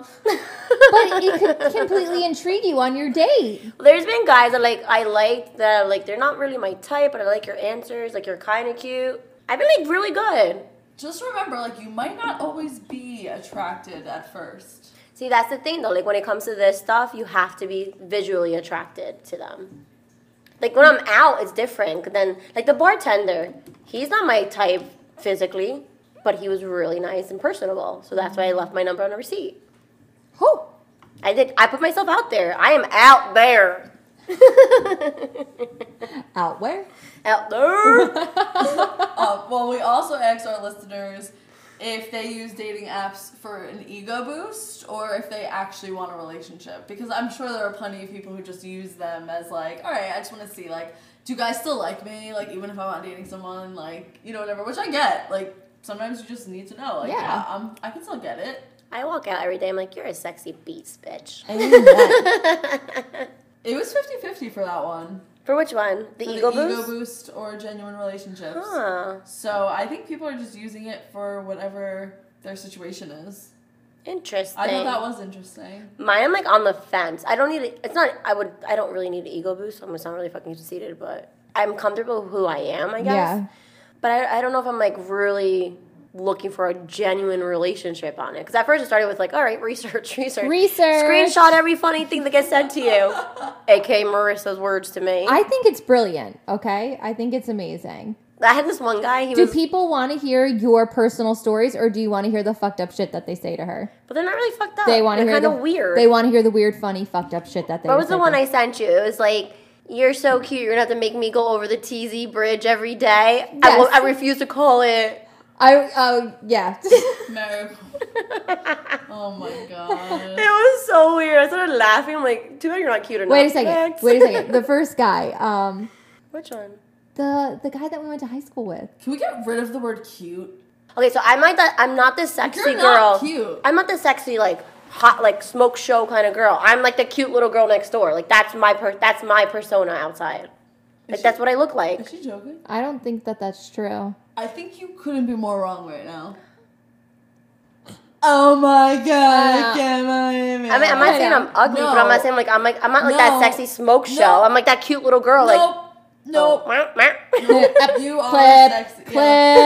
[SPEAKER 2] But it could completely intrigue you on your date.
[SPEAKER 3] There's been guys that like I like that like they're not really my type, but I like your answers. Like you're kind of cute. I've been like really good.
[SPEAKER 1] Just remember, like, you might not always be attracted at first.
[SPEAKER 3] See, that's the thing though. Like when it comes to this stuff, you have to be visually attracted to them. Like when I'm out, it's different. Then like the bartender, he's not my type physically, but he was really nice and personable. So that's why I left my number on the receipt.
[SPEAKER 2] Oh,
[SPEAKER 3] I put myself out there. I am out there.
[SPEAKER 2] out where?
[SPEAKER 3] Out there.
[SPEAKER 1] Well, we also asked our listeners if they use dating apps for an ego boost or if they actually want a relationship. Because I'm sure there are plenty of people who just use them as like, all right, I just want to see, like, do you guys still like me? Like, even if I'm not dating someone, like, you know, whatever. Which I get. Like, sometimes you just need to know. Like,
[SPEAKER 2] Yeah.
[SPEAKER 1] I can still get it.
[SPEAKER 3] I walk out every day. I'm like, you're a sexy beast, bitch.
[SPEAKER 2] I mean that.
[SPEAKER 1] It was 50-50 for that one.
[SPEAKER 3] For which one? The
[SPEAKER 1] For
[SPEAKER 3] ego
[SPEAKER 1] the
[SPEAKER 3] boost?
[SPEAKER 1] ego boost or genuine relationships.
[SPEAKER 3] Huh.
[SPEAKER 1] So I think people are just using it for whatever their situation is.
[SPEAKER 3] Interesting.
[SPEAKER 1] I thought that was interesting.
[SPEAKER 3] Mine, I'm like on the fence. I don't need it. It's not. I don't really need an ego boost. So I'm gonna sound really fucking conceited, but I'm comfortable with who I am, I guess.
[SPEAKER 2] Yeah.
[SPEAKER 3] But I don't know if I'm like really looking for a genuine relationship on it. Because at first it started with like, all right, research. Screenshot every funny thing that gets sent to you. AKA Marissa's words to me.
[SPEAKER 2] I think it's brilliant, okay? I think it's amazing.
[SPEAKER 3] I had this one guy.
[SPEAKER 2] Do people want to hear your personal stories, or do you want to hear the fucked up shit that they say to her?
[SPEAKER 3] But they're not really fucked up.
[SPEAKER 2] They want to hear
[SPEAKER 3] kind of weird.
[SPEAKER 2] They want to hear the weird, funny, fucked up shit that they.
[SPEAKER 3] What was the one I sent you? It was like, you're so cute. You're gonna have to make me go over the TZ bridge every day.
[SPEAKER 2] Yes.
[SPEAKER 3] I refuse to call it.
[SPEAKER 2] Yeah.
[SPEAKER 1] No. Oh my god.
[SPEAKER 3] It was so weird. I started laughing. I'm like, too bad you're not cute enough.
[SPEAKER 2] Wait a second.
[SPEAKER 3] Next.
[SPEAKER 2] The first guy.
[SPEAKER 3] Which one?
[SPEAKER 2] The guy that we went to high school with.
[SPEAKER 1] Can we get rid of the word cute?
[SPEAKER 3] Okay, so I'm not this sexy
[SPEAKER 1] You're
[SPEAKER 3] girl.
[SPEAKER 1] not cute.
[SPEAKER 3] I'm not this sexy like hot like smoke show kind of girl. I'm like the cute little girl next door. Like that's my persona outside. Like that's what I look like.
[SPEAKER 1] Is she joking?
[SPEAKER 2] I don't think that's true.
[SPEAKER 1] I think you couldn't be more wrong right now. Oh my god!
[SPEAKER 3] I'm not saying I'm ugly, but I'm not saying I'm not like that sexy smoke show. I'm like that cute little girl.
[SPEAKER 1] Nope. You are
[SPEAKER 2] Clip.
[SPEAKER 1] sexy.
[SPEAKER 2] Clip.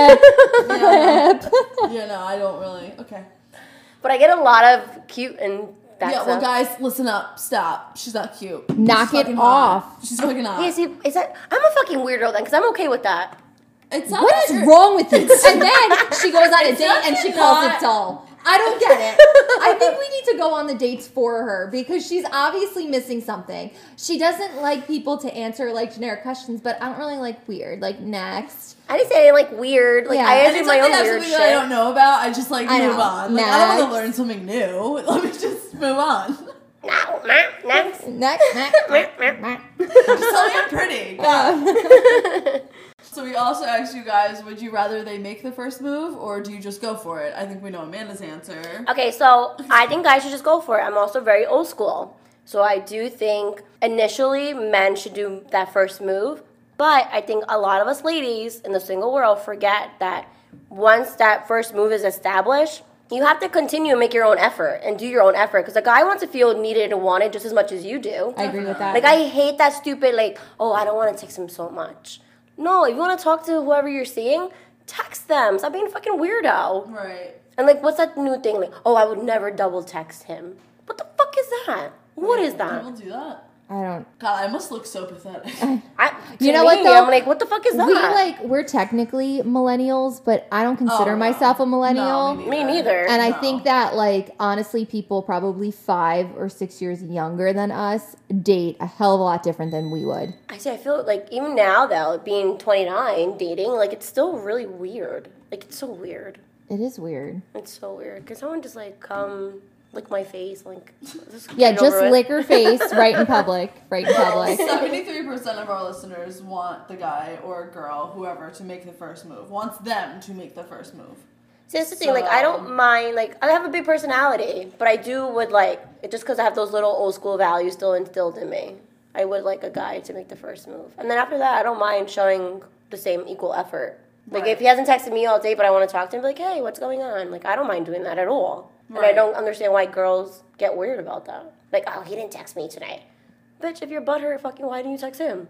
[SPEAKER 1] Yeah, no, I don't really. Okay.
[SPEAKER 3] But I get a lot of cute and that
[SPEAKER 1] Yeah,
[SPEAKER 3] stuff.
[SPEAKER 1] well, guys, listen up. Stop. She's not cute.
[SPEAKER 2] Knock
[SPEAKER 1] She's
[SPEAKER 2] it
[SPEAKER 1] fucking
[SPEAKER 2] off.
[SPEAKER 1] hot. She's fucking hot.
[SPEAKER 3] Yeah, see, is that I'm a fucking weirdo then, because I'm okay with that.
[SPEAKER 1] It's not
[SPEAKER 2] What
[SPEAKER 1] that
[SPEAKER 2] is
[SPEAKER 1] you're-
[SPEAKER 2] wrong with you? And then she goes on a
[SPEAKER 1] It's
[SPEAKER 2] date
[SPEAKER 1] not
[SPEAKER 2] and she
[SPEAKER 1] you're
[SPEAKER 2] calls
[SPEAKER 1] not-
[SPEAKER 2] it dull. I don't get it. I think we need to go on the dates for her because she's obviously missing something. She doesn't like people to answer like generic questions, but I don't really like weird. Like next.
[SPEAKER 3] I didn't say anything like weird. Like
[SPEAKER 2] Yeah.
[SPEAKER 3] I
[SPEAKER 1] And
[SPEAKER 3] did
[SPEAKER 1] it's
[SPEAKER 3] my
[SPEAKER 1] like
[SPEAKER 3] own
[SPEAKER 1] they have
[SPEAKER 3] weird
[SPEAKER 1] something that I
[SPEAKER 3] shit.
[SPEAKER 1] don't know about. I just like
[SPEAKER 2] I
[SPEAKER 1] move
[SPEAKER 2] know.
[SPEAKER 1] on. Like I don't want
[SPEAKER 2] Next.
[SPEAKER 1] to learn something new. Let me just move on.
[SPEAKER 3] Next.
[SPEAKER 2] Next.
[SPEAKER 1] Just tell me I'm pretty. God. So we also asked you guys, would you rather they make the first move or do you just go for it? I think we know Amanda's answer.
[SPEAKER 3] Okay, so I think guys should just go for it. I'm also very old school. So I do think initially men should do that first move. But I think a lot of us ladies in the single world forget that once that first move is established, you have to continue and make your own effort and do your own effort. Because a guy wants to feel needed and wanted just as much as you do.
[SPEAKER 2] I agree with that.
[SPEAKER 3] Like, I hate that stupid, like, oh, I don't want to text him so much. No, if you want to talk to whoever you're seeing, text them. Stop being a fucking weirdo.
[SPEAKER 1] Right.
[SPEAKER 3] And, like, what's that new thing? Like, oh, I would never double text him. What the fuck is that? What is that?
[SPEAKER 1] People do that.
[SPEAKER 2] I don't.
[SPEAKER 1] God, I must look so pathetic.
[SPEAKER 3] You
[SPEAKER 2] know what, though?
[SPEAKER 3] I'm like, what the fuck is that?
[SPEAKER 2] We're technically millennials, but I don't consider
[SPEAKER 1] Oh, no.
[SPEAKER 2] myself a millennial.
[SPEAKER 1] No,
[SPEAKER 3] Me neither.
[SPEAKER 2] And I
[SPEAKER 1] No.
[SPEAKER 2] think that, like, honestly, people probably 5 or 6 years younger than us date a hell of a lot different than we would.
[SPEAKER 3] I feel like even now, though, being 29, dating, like, it's still really weird. Like, it's so weird.
[SPEAKER 2] It is weird.
[SPEAKER 3] It's so weird. Can someone just, like, come lick my face? Like,
[SPEAKER 2] Yeah,
[SPEAKER 3] get
[SPEAKER 2] just
[SPEAKER 3] over it.
[SPEAKER 2] lick her face right in public. Right in public.
[SPEAKER 1] 73% of our listeners want the guy or girl, whoever, to make the first move. Wants them to make the first move.
[SPEAKER 3] See, that's the thing. Like, I don't mind. Like, I have a big personality, but I would like it just because I have those little old school values still instilled in me. I would like a guy to make the first move, and then after that, I don't mind showing the same equal effort. Like,
[SPEAKER 1] Right.
[SPEAKER 3] if he hasn't texted me all day, but I want to talk to him, be like, hey, what's going on? Like, I don't mind doing that at all. And I
[SPEAKER 1] Right.
[SPEAKER 3] don't understand why girls get weird about that. Like, oh, he didn't text me tonight. Bitch, if you're butthurt, fucking why didn't you text him?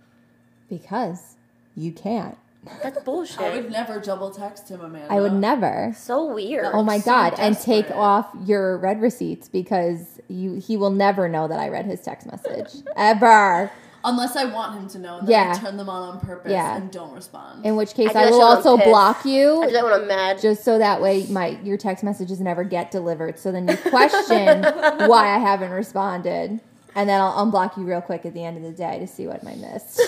[SPEAKER 2] Because you can't.
[SPEAKER 3] That's bullshit.
[SPEAKER 1] I would never double text him, Amanda.
[SPEAKER 2] I would never.
[SPEAKER 3] So weird.
[SPEAKER 2] Oh my
[SPEAKER 1] so
[SPEAKER 2] God. And take
[SPEAKER 1] desperate.
[SPEAKER 2] off your read receipts because he will never know that I read his text message. Ever.
[SPEAKER 1] Unless I want him to know, and then
[SPEAKER 2] Yeah.
[SPEAKER 1] I turn them on purpose
[SPEAKER 2] Yeah.
[SPEAKER 1] and don't respond.
[SPEAKER 2] In which case
[SPEAKER 3] I do
[SPEAKER 2] I
[SPEAKER 3] that
[SPEAKER 2] will
[SPEAKER 3] shit when I'm
[SPEAKER 2] also
[SPEAKER 3] pissed.
[SPEAKER 2] block
[SPEAKER 3] I do
[SPEAKER 2] you
[SPEAKER 3] that when I'm mad.
[SPEAKER 2] just so that way your text messages never get delivered. So then you question why I haven't responded. And then I'll unblock you real quick at the end of the day to see what I missed.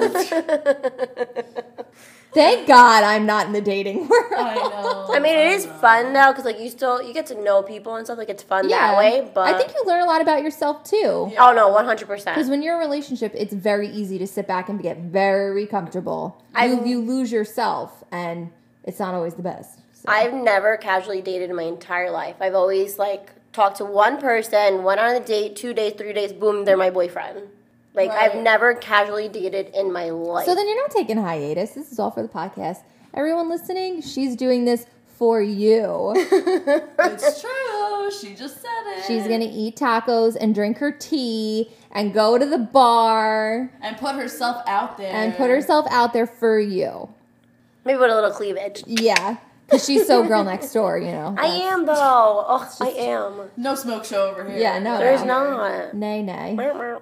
[SPEAKER 2] Thank God I'm not in the dating world.
[SPEAKER 1] I know.
[SPEAKER 3] I mean, it is
[SPEAKER 1] know.
[SPEAKER 3] fun though, because like you get to know people and stuff. Like it's fun that way. But
[SPEAKER 2] I think you learn a lot about yourself too.
[SPEAKER 1] Yeah.
[SPEAKER 3] oh no, 100%.
[SPEAKER 2] Because when you're in a relationship, it's very easy to sit back and get very comfortable. You lose yourself, and it's not always the best. So.
[SPEAKER 3] I've never casually dated in my entire life. I've always like talked to one person, went on a date, 2 days, 3 days, boom, they're my boyfriend. Like
[SPEAKER 1] Right.
[SPEAKER 3] I've never casually dated in my life.
[SPEAKER 2] So then you're not taking a hiatus. This is all for the podcast. Everyone listening, she's doing this for you.
[SPEAKER 1] It's true. She just said it.
[SPEAKER 2] She's going to eat tacos and drink her tea and go to the bar.
[SPEAKER 1] And put herself out there.
[SPEAKER 2] And put herself out there for you.
[SPEAKER 3] Maybe with a little cleavage.
[SPEAKER 2] Yeah. Because she's so girl next door, you know.
[SPEAKER 3] I am, though. Oh, I am.
[SPEAKER 1] No smoke show over here.
[SPEAKER 2] Yeah, no.
[SPEAKER 3] There's not.
[SPEAKER 2] Nay.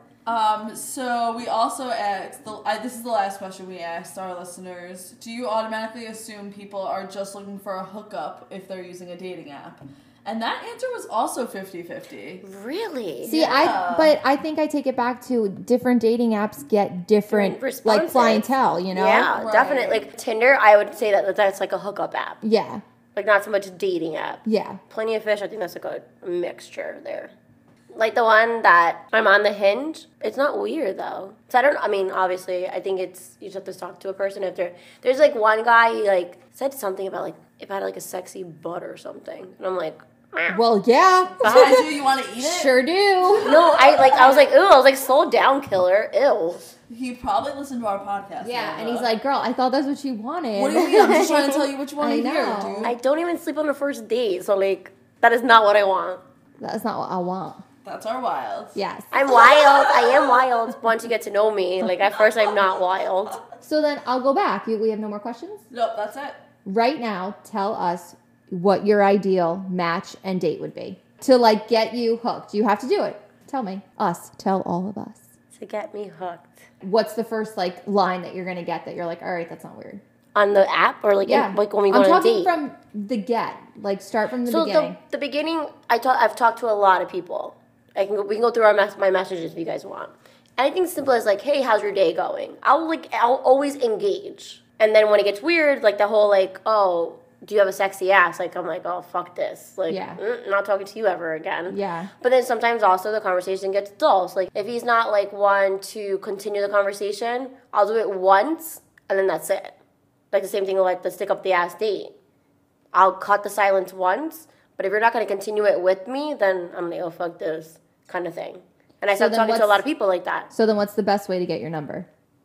[SPEAKER 1] So we also asked, this is the last question we asked our listeners. Do you automatically assume people are just looking for a hookup if they're using a dating app? And that answer was also 50-50.
[SPEAKER 3] Really?
[SPEAKER 2] See,
[SPEAKER 1] Yeah.
[SPEAKER 2] I think I take it back to different dating apps get different, like,
[SPEAKER 3] responses.
[SPEAKER 2] clientele, you know?
[SPEAKER 3] Yeah,
[SPEAKER 1] Right.
[SPEAKER 3] definitely. Like Tinder, I would say that's like a hookup app.
[SPEAKER 2] Yeah.
[SPEAKER 3] Like not so much a dating app.
[SPEAKER 2] Yeah.
[SPEAKER 3] Plenty of Fish, I think that's like a mixture there. Like the one that I'm on the Hinge, it's not weird though. So obviously, I think you just have to talk to a person if there's like one guy, he like said something about like, if I had like a sexy butt or something. And I'm like,
[SPEAKER 2] Well, yeah.
[SPEAKER 1] Behind you, you want to eat it?
[SPEAKER 2] Sure do.
[SPEAKER 3] no, I was like, ew, I was like, slow down, killer, ew.
[SPEAKER 1] He probably listened to our podcast.
[SPEAKER 2] Yeah, and
[SPEAKER 1] Nova.
[SPEAKER 2] he's like, girl, I thought that's what you wanted.
[SPEAKER 1] What do you mean? I'm just trying to tell you what you want
[SPEAKER 2] I
[SPEAKER 1] to hear,
[SPEAKER 2] know.
[SPEAKER 1] dude.
[SPEAKER 3] I don't even sleep on the first date, so like, that is not what I want.
[SPEAKER 2] That's not what I want.
[SPEAKER 1] That's our wild.
[SPEAKER 2] Yes.
[SPEAKER 3] I'm wild. I am wild once you get to know me. Like, at first, I'm not wild.
[SPEAKER 2] So then I'll go back. We have no more questions?
[SPEAKER 1] Nope, that's it.
[SPEAKER 2] Right now, tell us what your ideal match and date would be to, like, get you hooked. You have to do it. Tell me. Us. Tell all of us.
[SPEAKER 3] To get me hooked.
[SPEAKER 2] What's the first, like, line that you're going to get that you're like, all right, that's not weird?
[SPEAKER 3] On the app or like, like when we go
[SPEAKER 2] I'm
[SPEAKER 3] on a
[SPEAKER 2] talking
[SPEAKER 3] date?
[SPEAKER 2] from the get. Like, start from the
[SPEAKER 3] So
[SPEAKER 2] beginning.
[SPEAKER 3] the beginning, I've talked to a lot of people. We can go through my messages if you guys want. Anything simple as like, hey, how's your day going? I'll always engage. And then when it gets weird, like the whole like, oh, do you have a sexy ass? Like I'm like, oh, fuck this. Like,
[SPEAKER 2] Yeah.
[SPEAKER 3] Not talking to you ever again.
[SPEAKER 2] Yeah.
[SPEAKER 3] But then sometimes also the conversation gets dull. So like if he's not like one to continue the conversation, I'll do it once and then that's it. Like the same thing with like the stick up the ass date. I'll cut the silence once, but if you're not going to continue it with me, then I'm like, oh, fuck this kind of thing. And I started talking to a lot of people like that.
[SPEAKER 2] So then what's the best way to get your number?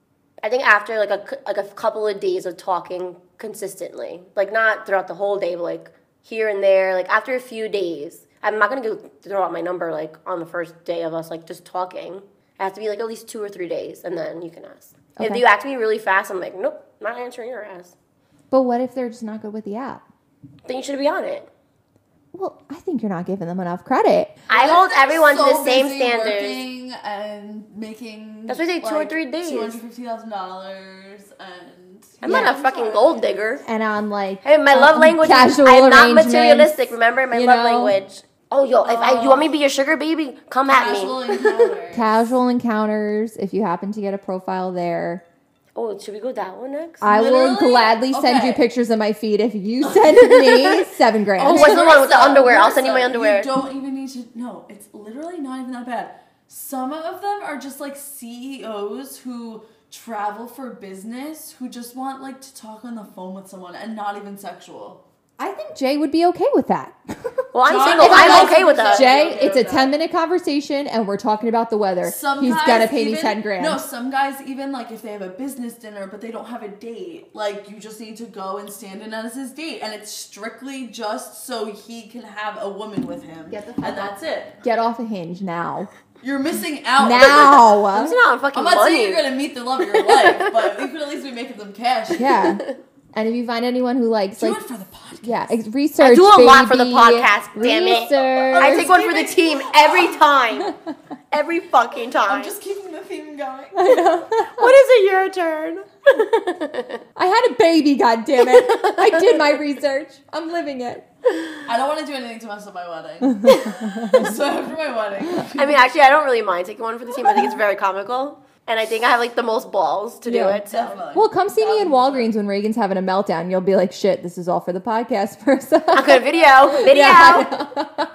[SPEAKER 3] I think after like a couple of days of talking consistently, like not throughout the whole day, but like here and there, like after a few days, I'm not going to throw out my number like on the first day of us like just talking. It has to be like at least 2 or 3 days, and then you can ask.
[SPEAKER 2] Okay.
[SPEAKER 3] If you ask me really fast, I'm like, nope, not answering your ass.
[SPEAKER 2] But what if they're just not good with the app?
[SPEAKER 3] Then you should be on it.
[SPEAKER 2] Well, I think you're not giving them enough credit.
[SPEAKER 3] I hold everyone to
[SPEAKER 1] So
[SPEAKER 3] the same
[SPEAKER 1] busy
[SPEAKER 3] standards.
[SPEAKER 1] working and making.
[SPEAKER 3] That's why I say 2 or 3 days.
[SPEAKER 1] $250,000 and.
[SPEAKER 3] I'm not a fucking gold digger.
[SPEAKER 2] And on like
[SPEAKER 3] Hey, my love language is
[SPEAKER 2] casual
[SPEAKER 3] I'm not
[SPEAKER 2] arrangements,
[SPEAKER 3] materialistic. Remember my
[SPEAKER 2] you
[SPEAKER 3] love
[SPEAKER 2] know?
[SPEAKER 3] language. Oh, yo, if you want me to be your sugar baby, come at
[SPEAKER 1] Casual
[SPEAKER 3] me.
[SPEAKER 1] encounters.
[SPEAKER 2] casual encounters, if you happen to get a profile there.
[SPEAKER 3] Oh, should we go that one next?
[SPEAKER 2] I will
[SPEAKER 1] Literally?
[SPEAKER 2] gladly send you
[SPEAKER 1] Okay.
[SPEAKER 2] pictures of my feet if you send me $7,000.
[SPEAKER 3] Oh, what's the one with the
[SPEAKER 1] Marissa,
[SPEAKER 3] underwear? I'll send you my
[SPEAKER 1] Marissa,
[SPEAKER 3] underwear.
[SPEAKER 1] You don't even need to. No, it's literally not even that bad. Some of them are just like CEOs who travel for business who just want like to talk on the phone with someone and not even sexual.
[SPEAKER 2] I think Jay would be okay with that.
[SPEAKER 3] Well, I'm
[SPEAKER 1] John,
[SPEAKER 3] single.
[SPEAKER 1] if I
[SPEAKER 3] I'm
[SPEAKER 1] like
[SPEAKER 3] okay with that.
[SPEAKER 2] Jay,
[SPEAKER 1] okay
[SPEAKER 2] it's a
[SPEAKER 1] with that.
[SPEAKER 2] 10-minute conversation and we're talking about the weather.
[SPEAKER 1] Some
[SPEAKER 2] He's
[SPEAKER 1] guys
[SPEAKER 2] gonna pay me
[SPEAKER 1] even-
[SPEAKER 2] $10,000.
[SPEAKER 1] No, some guys even like if they have a business dinner but they don't have a date, like you just need to go and stand in as his date, and it's strictly just so he can have a woman with him,
[SPEAKER 2] Get the fuck
[SPEAKER 1] and
[SPEAKER 2] off.
[SPEAKER 1] that's it.
[SPEAKER 2] Get off a Hinge now.
[SPEAKER 1] You're missing out.
[SPEAKER 3] I'm
[SPEAKER 2] Now.
[SPEAKER 3] not on fucking
[SPEAKER 1] I'm not
[SPEAKER 3] money.
[SPEAKER 1] saying you're gonna meet the love of your life, but you could at least be making them cash.
[SPEAKER 2] Yeah. And if you find anyone who likes
[SPEAKER 1] Do
[SPEAKER 2] like
[SPEAKER 1] it for the podcast.
[SPEAKER 2] yeah, research.
[SPEAKER 3] I do a lot for the
[SPEAKER 2] baby.
[SPEAKER 3] podcast, damn it.
[SPEAKER 2] Research.
[SPEAKER 3] I take one for the team every time. Every fucking time.
[SPEAKER 1] I'm just keeping the theme going.
[SPEAKER 3] What is it, your turn?
[SPEAKER 2] I had a baby, goddammit. I did my research. I'm living it.
[SPEAKER 1] I don't want to do anything to mess up my wedding. So after my wedding,
[SPEAKER 3] I mean, actually, I don't really mind taking one for the team. I think it's very comical. And I think I have, like, the most balls to do
[SPEAKER 2] Yeah.
[SPEAKER 3] it. So.
[SPEAKER 1] definitely.
[SPEAKER 2] Well, come see me in Walgreens when Reagan's having a meltdown. You'll be like, shit, this is all for the podcast person.
[SPEAKER 3] Okay, video.
[SPEAKER 2] Yeah.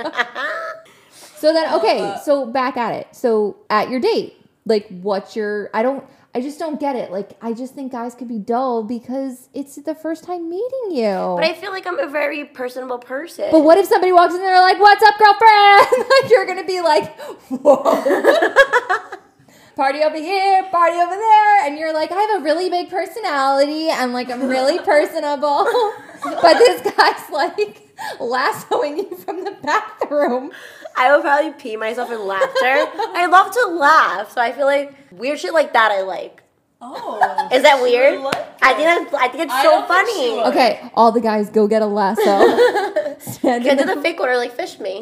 [SPEAKER 2] So then, okay, so back at it. So at your date, like, what's your, I just don't get it. Like, I just think guys could be dull because it's the first time meeting you.
[SPEAKER 3] But I feel like I'm a very personable person.
[SPEAKER 2] But what if somebody walks in there like, what's up, girlfriend? Like, you're going to be like, whoa. Party over here, party over there. And you're like, I have a really big personality. And like, I'm really personable. But this guy's like, lassoing you from the bathroom.
[SPEAKER 3] I would probably pee myself in laughter. I love to laugh, so I feel like weird shit like that I like.
[SPEAKER 1] Oh.
[SPEAKER 3] Is that
[SPEAKER 1] she
[SPEAKER 3] weird?
[SPEAKER 1] would like
[SPEAKER 3] I
[SPEAKER 1] it.
[SPEAKER 3] think it's
[SPEAKER 1] I
[SPEAKER 3] so
[SPEAKER 1] don't think she
[SPEAKER 3] funny.
[SPEAKER 1] would.
[SPEAKER 2] Okay, all the guys go get a lasso. Stand
[SPEAKER 3] Can
[SPEAKER 2] in
[SPEAKER 3] do the fake one or like fish me.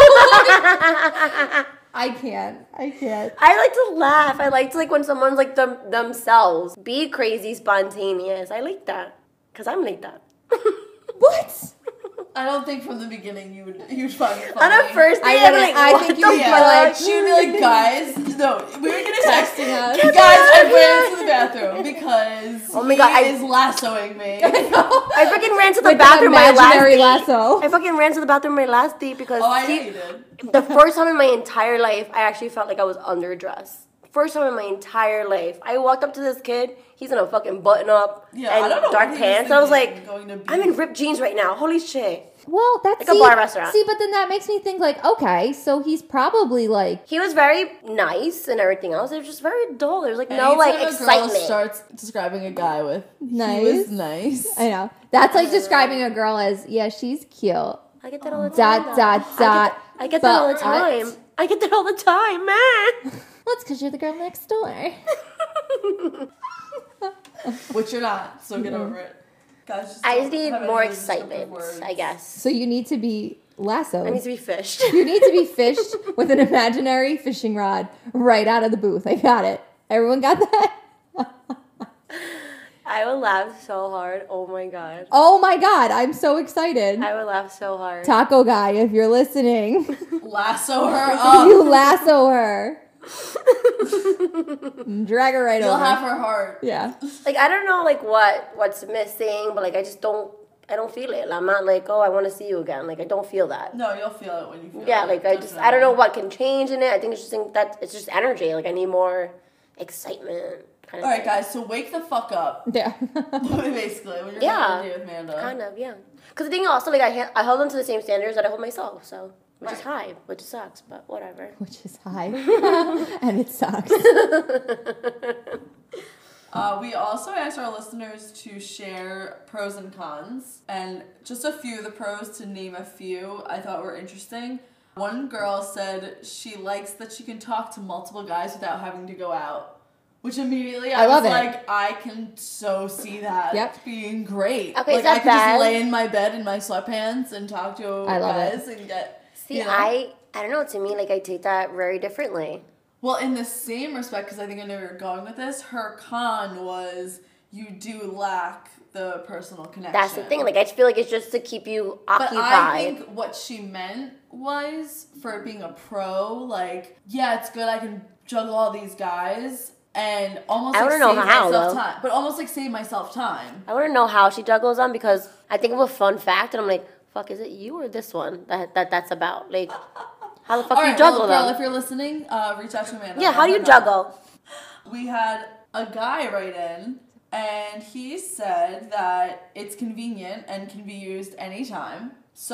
[SPEAKER 2] I can't.
[SPEAKER 3] I like to laugh. I like to like when someone's like themselves. Be crazy, spontaneous. I like that. Cause I'm like that.
[SPEAKER 2] What?
[SPEAKER 1] I don't think from the beginning you'd find it
[SPEAKER 3] On
[SPEAKER 1] funny.
[SPEAKER 3] a first date,
[SPEAKER 2] I
[SPEAKER 3] I'm
[SPEAKER 2] wouldn't.
[SPEAKER 3] like,
[SPEAKER 2] I
[SPEAKER 3] what
[SPEAKER 2] think
[SPEAKER 3] the
[SPEAKER 2] you'd be
[SPEAKER 1] Yeah,
[SPEAKER 2] like,
[SPEAKER 3] fuck?
[SPEAKER 1] she'd be like, guys, no, we were gonna text
[SPEAKER 2] Texting us.
[SPEAKER 1] guys, I ran into the bathroom because
[SPEAKER 3] Oh my God,
[SPEAKER 1] he is lassoing me.
[SPEAKER 3] I freaking ran to the
[SPEAKER 2] With
[SPEAKER 3] bathroom my last
[SPEAKER 2] imaginary
[SPEAKER 3] date.
[SPEAKER 2] lasso.
[SPEAKER 3] I fucking ran to the bathroom my last date because
[SPEAKER 1] Oh, I know you did.
[SPEAKER 3] the first time in my entire life, I actually felt like I was underdressed. First time in my entire life. I walked up to this kid. He's in a fucking button up
[SPEAKER 1] Yeah, I
[SPEAKER 3] and
[SPEAKER 1] don't know
[SPEAKER 3] dark
[SPEAKER 1] what he was
[SPEAKER 3] pants. I was
[SPEAKER 1] thinking,
[SPEAKER 3] like,
[SPEAKER 1] going to be-
[SPEAKER 3] I'm in ripped jeans right now. Holy shit.
[SPEAKER 2] Well, that's
[SPEAKER 3] Like a bar restaurant.
[SPEAKER 2] See, but then that makes me think like, okay, so he's probably like,
[SPEAKER 3] He was very nice and everything else. It was just very dull. There was like no
[SPEAKER 1] Anytime
[SPEAKER 3] like
[SPEAKER 1] a girl
[SPEAKER 3] excitement.
[SPEAKER 1] starts describing a guy with
[SPEAKER 2] Nice.
[SPEAKER 1] he was nice.
[SPEAKER 2] I know. That's like describing a girl as, yeah, she's cute.
[SPEAKER 3] I get that all the time.
[SPEAKER 2] Dot,
[SPEAKER 3] though.
[SPEAKER 2] dot, dot.
[SPEAKER 3] I get that all the
[SPEAKER 2] but-
[SPEAKER 3] time. I get that all the time, man.
[SPEAKER 2] Well, it's because you're the girl next door.
[SPEAKER 1] Which you're not, so get over it. Guys,
[SPEAKER 3] I
[SPEAKER 1] don't
[SPEAKER 3] just need
[SPEAKER 1] have any
[SPEAKER 3] more
[SPEAKER 1] of those descriptive
[SPEAKER 3] excitement,
[SPEAKER 1] words.
[SPEAKER 3] I guess.
[SPEAKER 2] So you need to be lassoed.
[SPEAKER 3] I need to be fished.
[SPEAKER 2] You need to be fished with an imaginary fishing rod right out of the booth. I got it. Everyone got that?
[SPEAKER 3] I would laugh so hard. Oh my god.
[SPEAKER 2] Oh my God, I'm so excited.
[SPEAKER 3] I would laugh so hard.
[SPEAKER 2] Taco guy, if you're listening,
[SPEAKER 1] Lasso her up.
[SPEAKER 2] you lasso her. Drag her right
[SPEAKER 1] You'll
[SPEAKER 2] over.
[SPEAKER 1] have her heart.
[SPEAKER 2] Yeah.
[SPEAKER 3] Like I don't know like what's missing, but like I don't feel it. I'm not like, oh, I want to see you again. Like I don't feel that.
[SPEAKER 1] No, you'll feel it when you feel it.
[SPEAKER 3] Yeah, like I don't know what can change in it. I think it's just energy. Like I need more excitement. Kind of
[SPEAKER 1] All right,
[SPEAKER 3] thing.
[SPEAKER 1] guys. So wake the fuck up.
[SPEAKER 2] Yeah.
[SPEAKER 1] Basically, when you're
[SPEAKER 3] Yeah.
[SPEAKER 1] having a date with Amanda.
[SPEAKER 3] Kind of, yeah. Because the thing also, like I held them to the same standards that I hold myself. So which is high, which sucks, but whatever.
[SPEAKER 2] Which is high. And it sucks.
[SPEAKER 1] We also asked our listeners to share pros and cons, and just a few of the pros, to name a few, I thought were interesting. One girl said she likes that she can talk to multiple guys without having to go out, which immediately I
[SPEAKER 2] love
[SPEAKER 1] was
[SPEAKER 2] it.
[SPEAKER 1] like, I can so see that
[SPEAKER 2] Yep.
[SPEAKER 1] being great.
[SPEAKER 3] Okay,
[SPEAKER 1] like
[SPEAKER 3] is that
[SPEAKER 1] I could
[SPEAKER 3] bad?
[SPEAKER 1] just lay in my bed in my sweatpants and talk to
[SPEAKER 2] I love it.
[SPEAKER 1] guys and get.
[SPEAKER 3] See,
[SPEAKER 1] you know?
[SPEAKER 3] I don't know. To me, like I take that very differently.
[SPEAKER 1] Well, in the same respect, because I think I know where you're going with this, her con was you do lack the personal connection.
[SPEAKER 3] That's the thing. Like I just feel like it's just to keep you
[SPEAKER 1] But
[SPEAKER 3] occupied.
[SPEAKER 1] I think what she meant was, for it being a pro, like, yeah, it's good I can juggle all these guys and almost
[SPEAKER 3] I
[SPEAKER 1] like
[SPEAKER 3] wanna know
[SPEAKER 1] save
[SPEAKER 3] how,
[SPEAKER 1] myself
[SPEAKER 3] though.
[SPEAKER 1] time. But almost like save myself time.
[SPEAKER 3] I want to know how she juggles them because I think of a fun fact and I'm like, fuck, is it you or this one that's about? Like, how the fuck
[SPEAKER 1] All
[SPEAKER 3] you
[SPEAKER 1] right,
[SPEAKER 3] juggle
[SPEAKER 1] well, girl,
[SPEAKER 3] them?
[SPEAKER 1] if you're listening, reach out to Amanda.
[SPEAKER 3] Yeah, how do you
[SPEAKER 1] Let her know.
[SPEAKER 3] juggle?
[SPEAKER 1] We had a guy write in, and he said that it's convenient and can be used anytime.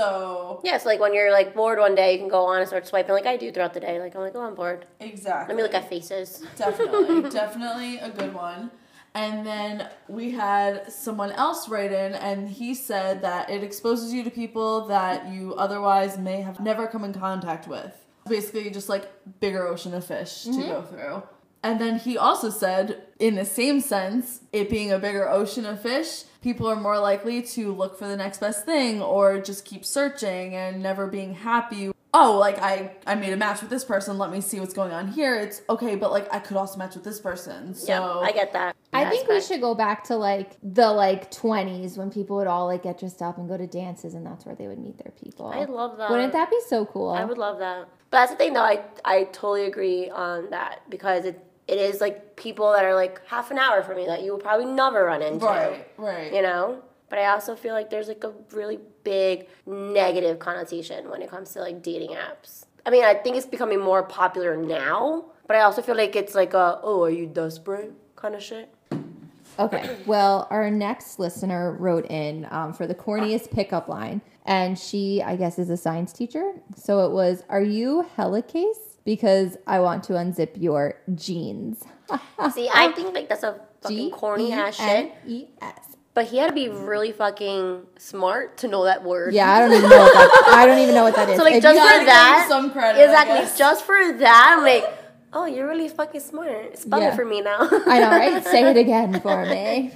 [SPEAKER 1] So,
[SPEAKER 3] Yeah, so like when you're like bored one day, you can go on and start swiping like I do throughout the day. Like I'm like, oh, I'm bored.
[SPEAKER 1] exactly.
[SPEAKER 3] Let me look at faces.
[SPEAKER 1] Definitely a good one. And then we had someone else write in, and he said that it exposes you to people that you otherwise may have never come in contact with. Basically, just like bigger ocean of fish to go through. And then he also said, in the same sense, it being a bigger ocean of fish, people are more likely to look for the next best thing or just keep searching and never being happy. Oh, like I made a match with this person, let me see what's going on here. It's okay, but like I could also match with this person. So
[SPEAKER 3] Yeah, I get that.
[SPEAKER 2] I think we
[SPEAKER 3] aspect.
[SPEAKER 2] should go back to like the 20s when people would all like get dressed up and go to dances, and that's where they would meet their people.
[SPEAKER 3] I love that.
[SPEAKER 2] Wouldn't that be so cool?
[SPEAKER 3] I would love that. But that's the thing, though. I totally agree on that because it is like people that are like half an hour from me that you will probably never run into.
[SPEAKER 1] Right.
[SPEAKER 3] You know? But I also feel like there's like a really big negative connotation when it comes to like dating apps. I mean, I think it's becoming more popular now, but I also feel like it's like a, oh, are you desperate kind of shit.
[SPEAKER 2] Okay, well, our next listener wrote in for the corniest pickup line, and she, I guess, is a science teacher. So it was, are you helicase? Because I want to unzip your jeans.
[SPEAKER 3] See, I think like that's a fucking corny ass shit.
[SPEAKER 2] G-E-N-E-S.
[SPEAKER 3] But he had to be really fucking smart to know that word.
[SPEAKER 2] Yeah, I don't even know what that is.
[SPEAKER 3] So like
[SPEAKER 2] If
[SPEAKER 3] just
[SPEAKER 2] you-
[SPEAKER 3] for
[SPEAKER 1] gotta give him
[SPEAKER 3] that,
[SPEAKER 1] some credit, I
[SPEAKER 3] exactly.
[SPEAKER 1] guess.
[SPEAKER 3] Just for that, I'm like, oh, you're really fucking smart. Spell
[SPEAKER 2] Yeah.
[SPEAKER 3] it for me now.
[SPEAKER 2] I know, right? Say it again for me.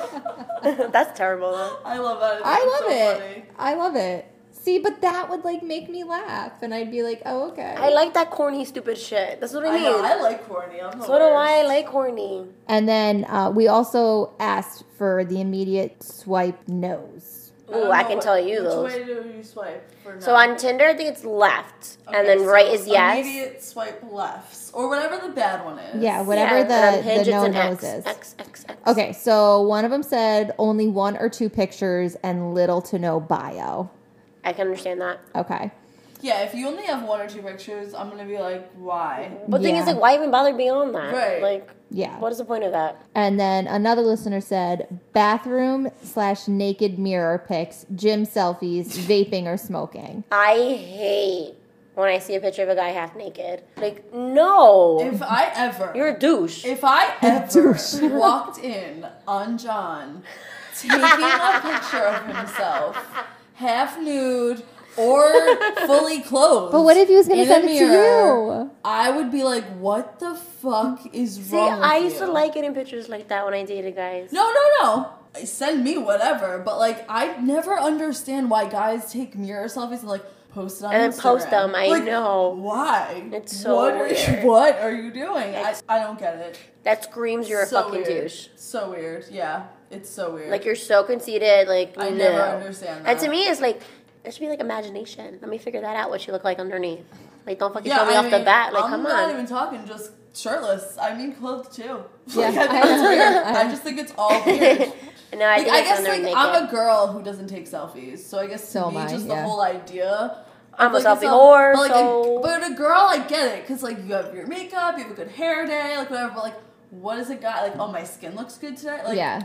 [SPEAKER 3] That's terrible though.
[SPEAKER 1] I love that.
[SPEAKER 2] I
[SPEAKER 1] It's
[SPEAKER 2] love
[SPEAKER 1] so
[SPEAKER 2] it.
[SPEAKER 1] funny.
[SPEAKER 2] I love it. See, but that would like make me laugh, and I'd be like, "Oh, okay."
[SPEAKER 3] I like that corny, stupid shit. That's what I
[SPEAKER 1] I
[SPEAKER 3] mean.
[SPEAKER 1] know. I like corny. I'm the
[SPEAKER 3] So do I. I
[SPEAKER 1] worst.
[SPEAKER 3] like corny.
[SPEAKER 2] And then we also asked for the immediate swipe nose.
[SPEAKER 1] don't
[SPEAKER 3] Ooh, I
[SPEAKER 1] know
[SPEAKER 3] can
[SPEAKER 1] what-
[SPEAKER 3] tell you
[SPEAKER 1] which
[SPEAKER 3] those.
[SPEAKER 1] way do you swipe for no?
[SPEAKER 3] So on Tinder, I think it's left, and
[SPEAKER 1] Okay,
[SPEAKER 3] then
[SPEAKER 1] so
[SPEAKER 3] right is yes.
[SPEAKER 1] Immediate swipe lefts or whatever the bad one is.
[SPEAKER 2] Yeah, whatever
[SPEAKER 3] and on Hinge,
[SPEAKER 2] the
[SPEAKER 3] it's
[SPEAKER 2] no
[SPEAKER 3] an
[SPEAKER 2] nose
[SPEAKER 3] X.
[SPEAKER 2] is.
[SPEAKER 3] X.
[SPEAKER 2] Okay, so one of them said only 1 or 2 pictures and little to no bio.
[SPEAKER 3] I can understand that.
[SPEAKER 2] Okay.
[SPEAKER 1] Yeah, if you only have 1 or 2 pictures, I'm gonna be like, why?
[SPEAKER 3] But the thing is,
[SPEAKER 2] Yeah.
[SPEAKER 3] like, why even bother being on that?
[SPEAKER 1] Right.
[SPEAKER 3] Like,
[SPEAKER 2] Yeah.
[SPEAKER 3] what is the point of that?
[SPEAKER 2] And then another listener said bathroom/naked mirror pics, gym selfies, vaping or smoking.
[SPEAKER 3] I hate when I see a picture of a guy half naked. Like, no.
[SPEAKER 1] If I ever,
[SPEAKER 3] You're a douche.
[SPEAKER 1] if I ever walked in on John taking a picture of himself, half nude or fully clothed,
[SPEAKER 2] But what if he was going to
[SPEAKER 1] in a
[SPEAKER 2] send it to
[SPEAKER 1] mirror,
[SPEAKER 2] you?
[SPEAKER 1] I would be like, what the fuck is
[SPEAKER 3] See,
[SPEAKER 1] wrong with
[SPEAKER 3] I used to
[SPEAKER 1] you?
[SPEAKER 3] like getting pictures like that when I dated guys.
[SPEAKER 1] No. Send me whatever, but like I never understand why guys take mirror selfies and like post it on
[SPEAKER 3] And then
[SPEAKER 1] Instagram.
[SPEAKER 3] post them, I
[SPEAKER 1] Like,
[SPEAKER 3] know.
[SPEAKER 1] Why?
[SPEAKER 3] It's so
[SPEAKER 1] what
[SPEAKER 3] weird.
[SPEAKER 1] What are you doing?
[SPEAKER 3] It's-
[SPEAKER 1] I don't get it.
[SPEAKER 3] That screams you're a
[SPEAKER 1] So
[SPEAKER 3] fucking
[SPEAKER 1] weird.
[SPEAKER 3] douche.
[SPEAKER 1] So weird. Yeah, it's so weird.
[SPEAKER 3] Like, you're so conceited. Like,
[SPEAKER 1] I
[SPEAKER 3] no.
[SPEAKER 1] never understand that.
[SPEAKER 3] And to me, it's like, there should be like imagination. Let me figure that out, what you look like underneath. Like, don't fucking
[SPEAKER 1] yeah,
[SPEAKER 3] show me
[SPEAKER 1] I
[SPEAKER 3] off the
[SPEAKER 1] mean,
[SPEAKER 3] bat. Like,
[SPEAKER 1] I'm
[SPEAKER 3] come
[SPEAKER 1] not
[SPEAKER 3] on.
[SPEAKER 1] even talking just shirtless. I mean clothed too.
[SPEAKER 2] Yeah,
[SPEAKER 1] Like, I think it's weird. I just think it's all weird.
[SPEAKER 3] No, I
[SPEAKER 1] Like,
[SPEAKER 3] think
[SPEAKER 1] I
[SPEAKER 3] it's
[SPEAKER 1] guess
[SPEAKER 3] under
[SPEAKER 1] like
[SPEAKER 3] naked.
[SPEAKER 1] I'm a girl who doesn't take selfies, so I guess to
[SPEAKER 2] So
[SPEAKER 1] me
[SPEAKER 2] am I,
[SPEAKER 1] just
[SPEAKER 2] yeah.
[SPEAKER 1] the whole idea.
[SPEAKER 3] I'm a
[SPEAKER 1] of,
[SPEAKER 3] selfie
[SPEAKER 1] self-
[SPEAKER 3] whore,
[SPEAKER 1] but, like,
[SPEAKER 3] so-
[SPEAKER 1] but a girl, I get it, cause like you have your makeup, you have a good hair day, like whatever. But like, what is a guy like? Oh, my skin looks good today. Like,
[SPEAKER 2] Yeah.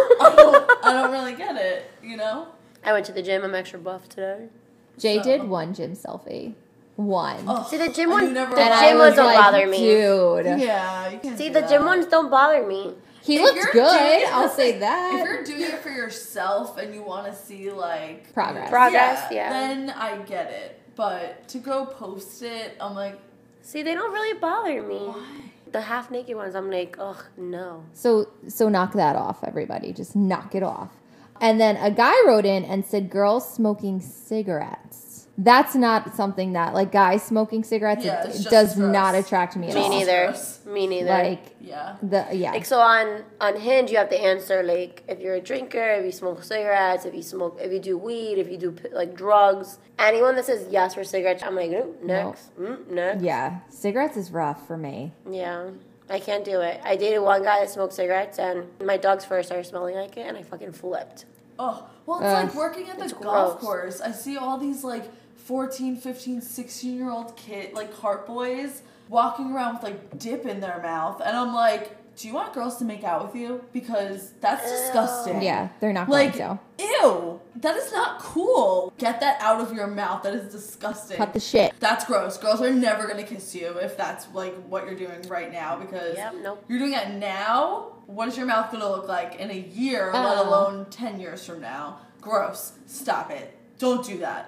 [SPEAKER 1] I don't really get it. You know?
[SPEAKER 3] I went to the gym. I'm extra buff today.
[SPEAKER 2] Jay
[SPEAKER 1] So-
[SPEAKER 2] did 1 gym selfie. 1.
[SPEAKER 1] Oh,
[SPEAKER 3] See, the gym
[SPEAKER 1] and
[SPEAKER 3] one-
[SPEAKER 1] you never
[SPEAKER 3] the
[SPEAKER 2] And
[SPEAKER 1] allowed-
[SPEAKER 2] I
[SPEAKER 3] gym
[SPEAKER 2] was
[SPEAKER 3] ones don't
[SPEAKER 2] like,
[SPEAKER 3] bother me.
[SPEAKER 2] dude.
[SPEAKER 1] Yeah, you can't
[SPEAKER 3] See,
[SPEAKER 1] do
[SPEAKER 3] the
[SPEAKER 1] that.
[SPEAKER 3] gym ones don't bother me.
[SPEAKER 2] He
[SPEAKER 1] If
[SPEAKER 2] looks
[SPEAKER 1] you're
[SPEAKER 2] good.
[SPEAKER 1] doing it
[SPEAKER 2] I'll
[SPEAKER 1] for-
[SPEAKER 2] say
[SPEAKER 1] If
[SPEAKER 2] that.
[SPEAKER 1] you're doing it for yourself and you want to see like
[SPEAKER 2] Progress.
[SPEAKER 3] Progress, yeah.
[SPEAKER 1] then I get it. But to go post it, I'm like,
[SPEAKER 3] See, they don't really bother me.
[SPEAKER 1] why?
[SPEAKER 3] The half naked ones, I'm like, ugh, no.
[SPEAKER 2] So knock that off, everybody. Just knock it off. And then a guy wrote in and said, girls smoking cigarettes. That's not something that, like, guys smoking cigarettes,
[SPEAKER 1] Yeah, it's
[SPEAKER 2] it
[SPEAKER 1] just
[SPEAKER 2] does
[SPEAKER 1] gross.
[SPEAKER 2] not attract me at
[SPEAKER 3] Me
[SPEAKER 2] all.
[SPEAKER 3] neither.
[SPEAKER 1] gross.
[SPEAKER 3] Me neither.
[SPEAKER 2] Like,
[SPEAKER 1] Yeah.
[SPEAKER 3] Like, so on Hinge, you have to answer, like, if you're a drinker, if you smoke cigarettes, if you do weed, if you do, like, drugs. Anyone that says yes for cigarettes, I'm like, nope, next, next.
[SPEAKER 2] Yeah, cigarettes is rough for me.
[SPEAKER 3] Yeah. I can't do it. I dated one guy that smoked cigarettes, and my dogs first started smelling like it, and I fucking flipped.
[SPEAKER 1] Oh, well, it's
[SPEAKER 2] Ugh.
[SPEAKER 1] like working at the
[SPEAKER 3] It's
[SPEAKER 1] golf
[SPEAKER 3] gross.
[SPEAKER 1] course. I see all these like 14, 15, 16-year-old kid, like cart boys, walking around with like dip in their mouth. And I'm like, do you want girls to make out with you? Because that's disgusting.
[SPEAKER 2] Yeah, they're not
[SPEAKER 1] Like,
[SPEAKER 2] going to.
[SPEAKER 1] ew, that is not cool. Get that out of your mouth. That is disgusting.
[SPEAKER 2] Cut the shit.
[SPEAKER 1] That's gross. Girls are never gonna kiss you if that's like what you're doing right now because
[SPEAKER 3] Yep, nope.
[SPEAKER 1] you're doing it now. What is your mouth gonna look like in a year, let alone 10 years from now? Gross. Stop it. Don't do that.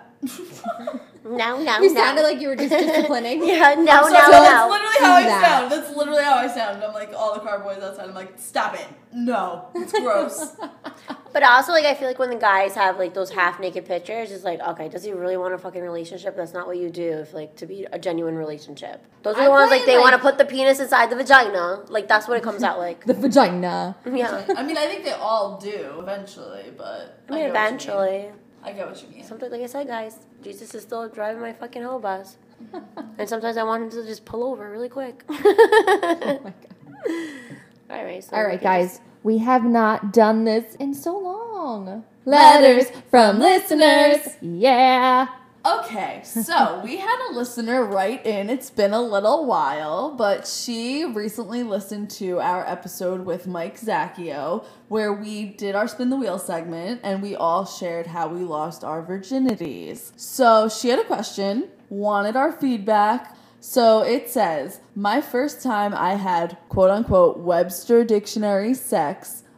[SPEAKER 3] No.
[SPEAKER 2] You sounded like you were just disciplining.
[SPEAKER 3] Yeah, no.
[SPEAKER 1] So that's
[SPEAKER 3] No.
[SPEAKER 1] literally how I
[SPEAKER 2] Do that.
[SPEAKER 1] sound. That's literally how I sound. I'm like all the car boys outside. I'm like, stop it. No, it's gross.
[SPEAKER 3] But also, like, I feel like when the guys have, like, those half-naked pictures, it's like, okay, does he really want a fucking relationship? That's not what you do if, like, to be a genuine relationship. Those are the
[SPEAKER 2] I
[SPEAKER 3] ones,
[SPEAKER 2] play,
[SPEAKER 3] like, they
[SPEAKER 2] like-
[SPEAKER 3] want to put the penis inside the vagina. Like, that's what it comes out like.
[SPEAKER 2] The vagina.
[SPEAKER 3] Yeah.
[SPEAKER 1] I mean, I think they all do eventually, but
[SPEAKER 3] I mean,
[SPEAKER 1] get what you mean.
[SPEAKER 3] eventually.
[SPEAKER 1] I get what you mean.
[SPEAKER 3] Sometimes, like I said, guys, Jesus is still driving my fucking hoe bus. And sometimes I want him to just pull over really quick.
[SPEAKER 2] Oh my God.
[SPEAKER 3] All right, so
[SPEAKER 2] All
[SPEAKER 3] we
[SPEAKER 2] right,
[SPEAKER 3] can
[SPEAKER 2] guys, we have not done this in so long. Letters from listeners. Yeah.
[SPEAKER 1] Okay, so we had a listener write in. It's been a little while, but she recently listened to our episode with Mike Zacchio, where we did our Spin the Wheel segment, and we all shared how we lost our virginities. So she had a question, wanted our feedback. So it says, my first time I had quote unquote Webster Dictionary sex,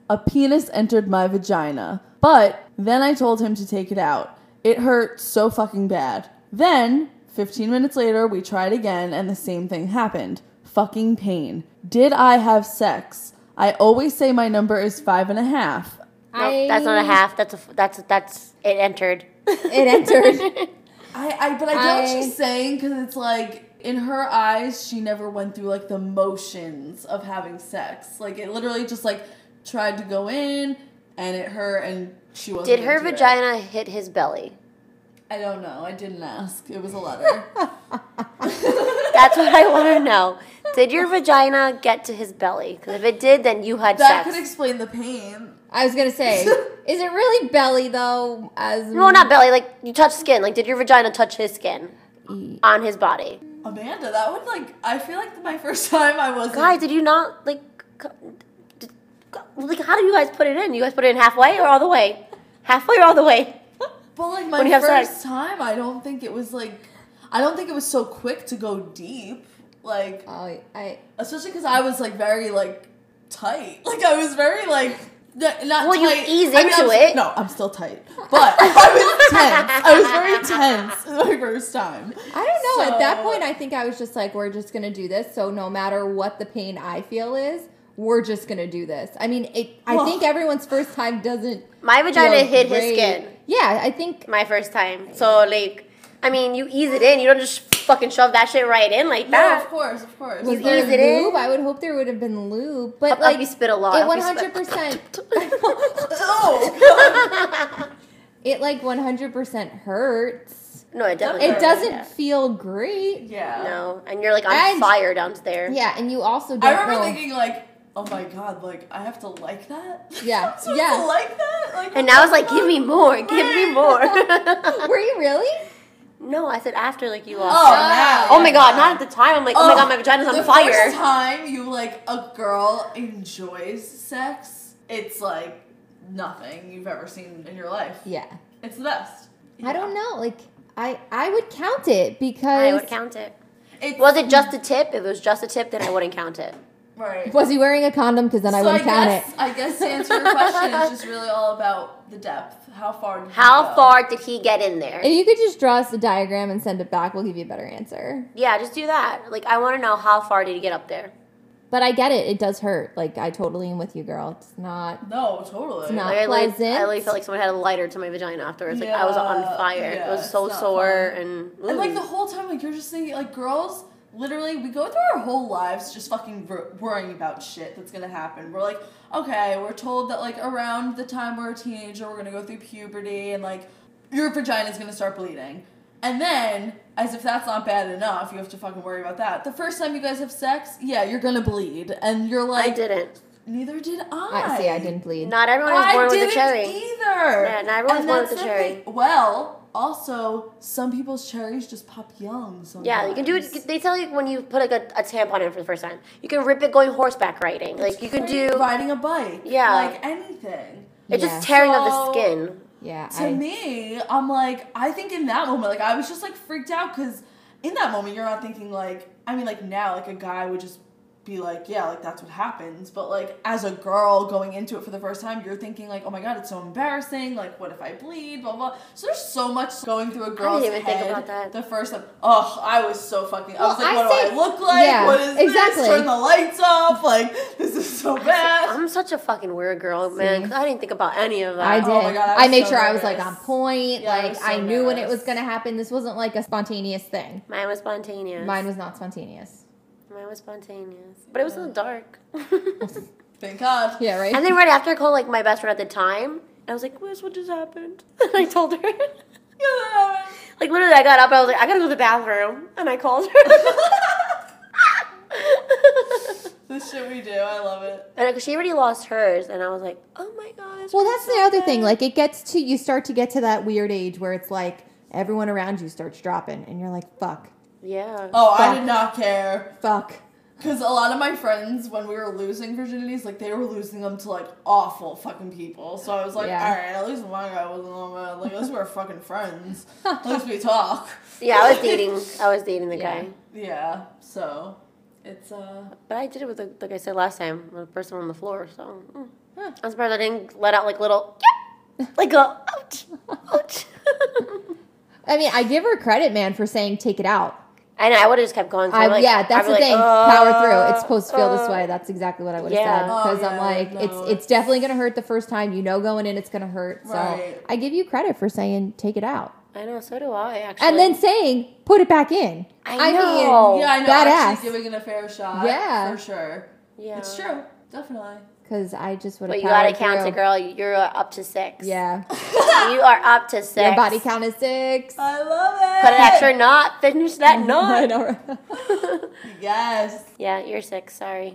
[SPEAKER 1] a penis entered my vagina. But then I told him to take it out. It hurt so fucking bad. Then, 15 minutes later, we tried again and the same thing happened. Fucking pain. Did I have sex? I always say my number is 5.5.
[SPEAKER 3] No, that's not a half. That's it entered.
[SPEAKER 2] It entered.
[SPEAKER 1] But I get what she's saying, because it's like, in her eyes, she never went through like the motions of having sex. Like, it literally just like tried to go in, and it hurt, and she wasn't.
[SPEAKER 3] Did her vagina hit his belly?
[SPEAKER 1] I don't know. I didn't ask. It was a letter.
[SPEAKER 3] That's what I want to know. Did your vagina get to his belly? Because if it did, then you had
[SPEAKER 1] That
[SPEAKER 3] sex.
[SPEAKER 1] could explain the pain.
[SPEAKER 2] I was gonna say, is it really belly though?
[SPEAKER 3] No, not belly. Like, you touch skin. Like, did your vagina touch his skin on his body?
[SPEAKER 1] Amanda, that would like. I feel like my first time I wasn't.
[SPEAKER 3] Guys, did you not like? How do you guys put it in? You guys put it in halfway or all the way? Halfway or all the way?
[SPEAKER 1] But like
[SPEAKER 3] when you
[SPEAKER 1] my
[SPEAKER 3] have
[SPEAKER 1] first
[SPEAKER 3] sex.
[SPEAKER 1] time, I don't think it was like. I don't think it was so quick to go deep. Like, especially because I was like very like tight. Like I was very like. Not
[SPEAKER 3] Well,
[SPEAKER 1] tight.
[SPEAKER 3] you ease into it.
[SPEAKER 1] No, I'm still tight. But I was tense. I was very tense my first time.
[SPEAKER 2] I don't know.
[SPEAKER 1] So-
[SPEAKER 2] At that point, I think I was just like, we're just gonna do this. So no matter what the pain I feel is, we're just gonna do this. I mean, I think everyone's first time doesn't.
[SPEAKER 3] My vagina
[SPEAKER 2] feel
[SPEAKER 3] hit his
[SPEAKER 2] great.
[SPEAKER 3] skin.
[SPEAKER 2] Yeah, I think.
[SPEAKER 3] My first time. So like, I mean, you ease it in. You don't just fucking shove that shit right in like
[SPEAKER 1] No,
[SPEAKER 3] that.
[SPEAKER 1] of course, of course.
[SPEAKER 2] Was
[SPEAKER 3] You
[SPEAKER 2] there
[SPEAKER 3] ease it in?
[SPEAKER 2] lube? I would hope there would have been lube, but
[SPEAKER 3] I'll
[SPEAKER 2] like
[SPEAKER 3] be spit a lot.
[SPEAKER 2] it
[SPEAKER 3] I'll be spit-
[SPEAKER 2] 100%.
[SPEAKER 1] Oh,
[SPEAKER 2] It like 100% hurts.
[SPEAKER 3] No, it definitely.
[SPEAKER 2] It doesn't
[SPEAKER 3] Yeah.
[SPEAKER 2] feel great.
[SPEAKER 1] yeah.
[SPEAKER 3] No, and you're like on
[SPEAKER 2] And-
[SPEAKER 3] fire downstairs.
[SPEAKER 2] Yeah, and you also don't
[SPEAKER 1] I remember
[SPEAKER 2] know.
[SPEAKER 1] thinking like, oh my god, like I have to like that.
[SPEAKER 2] Yeah,
[SPEAKER 1] I'm supposed
[SPEAKER 2] yeah.
[SPEAKER 1] to like that. Like,
[SPEAKER 3] And
[SPEAKER 1] what
[SPEAKER 3] now
[SPEAKER 1] the
[SPEAKER 3] it's like, give
[SPEAKER 1] fuck?
[SPEAKER 3] me more, give me more.
[SPEAKER 2] Were you really?
[SPEAKER 3] No, I said after like you lost.
[SPEAKER 1] Oh,
[SPEAKER 3] it.
[SPEAKER 1] now.
[SPEAKER 3] Oh my god, not at the time. I'm like, oh my god, my vagina's on
[SPEAKER 1] the
[SPEAKER 3] fire.
[SPEAKER 1] first time you like a girl enjoys sex, it's like nothing you've ever seen in your life.
[SPEAKER 2] Yeah.
[SPEAKER 1] It's the best.
[SPEAKER 2] I don't know. Like I would count it because
[SPEAKER 3] I would count it.
[SPEAKER 1] It's,
[SPEAKER 3] Was it just a tip? If it was just a tip, then I wouldn't count it.
[SPEAKER 1] right?
[SPEAKER 2] was he wearing a condom? Because then I
[SPEAKER 1] So
[SPEAKER 2] wouldn't count
[SPEAKER 1] guess,
[SPEAKER 2] it.
[SPEAKER 1] I guess to answer your question, it's just really all about the depth. How far? Did you
[SPEAKER 3] How
[SPEAKER 1] go?
[SPEAKER 3] far did he get in there?
[SPEAKER 2] If you could just draw us a diagram and send it back, we'll give you a better answer.
[SPEAKER 3] Yeah, just do that. Like, I want to know how far did he get up there.
[SPEAKER 2] But I get it. It does hurt. Like I totally am with you, girl. It's not.
[SPEAKER 1] No, totally.
[SPEAKER 2] It's not-
[SPEAKER 3] Like, I
[SPEAKER 2] pleasant.
[SPEAKER 3] literally felt like someone had a lighter to my vagina afterwards. Like, I was on
[SPEAKER 1] Yeah,
[SPEAKER 3] fire. It
[SPEAKER 1] yeah,
[SPEAKER 3] was
[SPEAKER 1] it's
[SPEAKER 3] so
[SPEAKER 1] not
[SPEAKER 3] sore
[SPEAKER 1] fun.
[SPEAKER 3] and...
[SPEAKER 1] And like
[SPEAKER 3] ooh.
[SPEAKER 1] the whole time, like you're just thinking, like girls, literally, we go through our whole lives just fucking worrying about shit that's gonna happen. We're like, okay, we're told that like around the time we're a teenager, we're gonna go through puberty and like your vagina's gonna start bleeding. And then, as if that's not bad enough, you have to fucking worry about that. The first time you guys have sex, yeah, you're gonna bleed, and you're like,
[SPEAKER 3] I didn't.
[SPEAKER 1] neither did I.
[SPEAKER 2] See, I didn't bleed.
[SPEAKER 3] Not everyone is born with a cherry.
[SPEAKER 1] Either.
[SPEAKER 3] Yeah, not everyone's
[SPEAKER 1] And
[SPEAKER 3] born
[SPEAKER 1] that's
[SPEAKER 3] with a
[SPEAKER 1] the
[SPEAKER 3] cherry.
[SPEAKER 1] thing. Well, also, some people's cherries just pop young. Sometimes.
[SPEAKER 3] Yeah, you can do it. They tell you when you put like a tampon in for the first time. You can rip it going horseback riding. Like, you can do...
[SPEAKER 1] riding a bike.
[SPEAKER 3] Yeah.
[SPEAKER 1] Like anything.
[SPEAKER 3] It's
[SPEAKER 2] Yeah.
[SPEAKER 3] just tearing of the
[SPEAKER 1] So-
[SPEAKER 3] skin.
[SPEAKER 2] Yeah.
[SPEAKER 1] To me, I'm like, I think in that moment, like, I was just like freaked out because in that moment, you're not thinking like, I mean, like now, like a guy would just be like, yeah, like that's what happens. But like as a girl going into it for the first time, you're thinking like, oh my god, it's so embarrassing. Like, what if I bleed? Blah blah. So there's so much going through a girl's
[SPEAKER 3] even think
[SPEAKER 1] head.
[SPEAKER 3] about that.
[SPEAKER 1] The first time, oh, I was so fucking. I was
[SPEAKER 2] Well,
[SPEAKER 1] like,
[SPEAKER 2] I
[SPEAKER 1] what
[SPEAKER 2] say-
[SPEAKER 1] do I look like?
[SPEAKER 2] yeah,
[SPEAKER 1] What is
[SPEAKER 2] exactly.
[SPEAKER 1] this? Turn the lights off. Like, this is so bad.
[SPEAKER 3] I'm such a fucking weird girl, man. 'Cause I didn't think about any of that.
[SPEAKER 2] I did.
[SPEAKER 1] Oh my God, I was
[SPEAKER 2] I made
[SPEAKER 1] so
[SPEAKER 2] sure I was like
[SPEAKER 1] nervous.
[SPEAKER 2] on point.
[SPEAKER 1] Yeah, I
[SPEAKER 2] like
[SPEAKER 1] was so
[SPEAKER 2] I knew when it
[SPEAKER 1] nervous.
[SPEAKER 2] was gonna happen. This wasn't like a spontaneous thing.
[SPEAKER 3] Mine was spontaneous.
[SPEAKER 2] Mine was not spontaneous.
[SPEAKER 3] Mine was spontaneous. But it was in the dark.
[SPEAKER 1] Thank God.
[SPEAKER 2] Yeah, right.
[SPEAKER 3] And then right after I called like my best friend at the time, and I was like, "Where's what just happened?" And I told her.
[SPEAKER 1] Yeah.
[SPEAKER 3] Like literally, I got up and I was like, "I gotta go to the bathroom," and I called her.
[SPEAKER 1] This shit we do, I love it.
[SPEAKER 3] And because she already lost hers, and I was like, "Oh my god!" It's
[SPEAKER 2] Well,
[SPEAKER 3] really
[SPEAKER 2] that's the
[SPEAKER 3] so
[SPEAKER 2] other thing.
[SPEAKER 3] bad.
[SPEAKER 2] Like, it gets to, you start to get to that weird age where it's like everyone around you starts dropping, and you're like, fuck,
[SPEAKER 3] Yeah.
[SPEAKER 1] Oh, I
[SPEAKER 2] Fuck.
[SPEAKER 1] did not care.
[SPEAKER 2] fuck.
[SPEAKER 1] Because a lot of my friends, when we were losing virginities, like, they were losing them to, like, awful fucking people. So I was like,
[SPEAKER 2] Yeah.
[SPEAKER 1] alright, at least my guy wasn't all bad. Like, at least we're fucking friends. At least we talk.
[SPEAKER 3] Yeah, I was dating the
[SPEAKER 2] Yeah.
[SPEAKER 3] guy.
[SPEAKER 1] Yeah, so, it's,
[SPEAKER 3] But I did it with, like I said last time, the person on the floor, so. I'm surprised I didn't let out like little, like a ouch, ouch.
[SPEAKER 2] I mean, I give her credit, man, for saying take it out.
[SPEAKER 3] And I would have just kept going.
[SPEAKER 2] That's the thing. Power through. It's supposed to feel this way. That's exactly what I would have said. Because I'm like, it's definitely going to hurt the first time. You know going in it's going to hurt.
[SPEAKER 1] Right.
[SPEAKER 2] So I give you credit for saying take it out.
[SPEAKER 3] I know, so do I, actually.
[SPEAKER 2] And then saying put it back in.
[SPEAKER 3] I know.
[SPEAKER 1] Yeah, I know.
[SPEAKER 2] Badass.
[SPEAKER 1] Actually giving it a fair shot.
[SPEAKER 2] Yeah.
[SPEAKER 1] For sure.
[SPEAKER 3] Yeah.
[SPEAKER 1] It's true. Definitely.
[SPEAKER 2] Because I just would have
[SPEAKER 3] But you gotta count it, girl. You're up to 6.
[SPEAKER 2] Yeah.
[SPEAKER 3] You are up to 6.
[SPEAKER 2] Your body count is 6.
[SPEAKER 1] I love it.
[SPEAKER 3] Put an extra knot. Finish that knot.
[SPEAKER 2] I know, right?
[SPEAKER 1] Yes.
[SPEAKER 3] Yeah, you're 6. Sorry.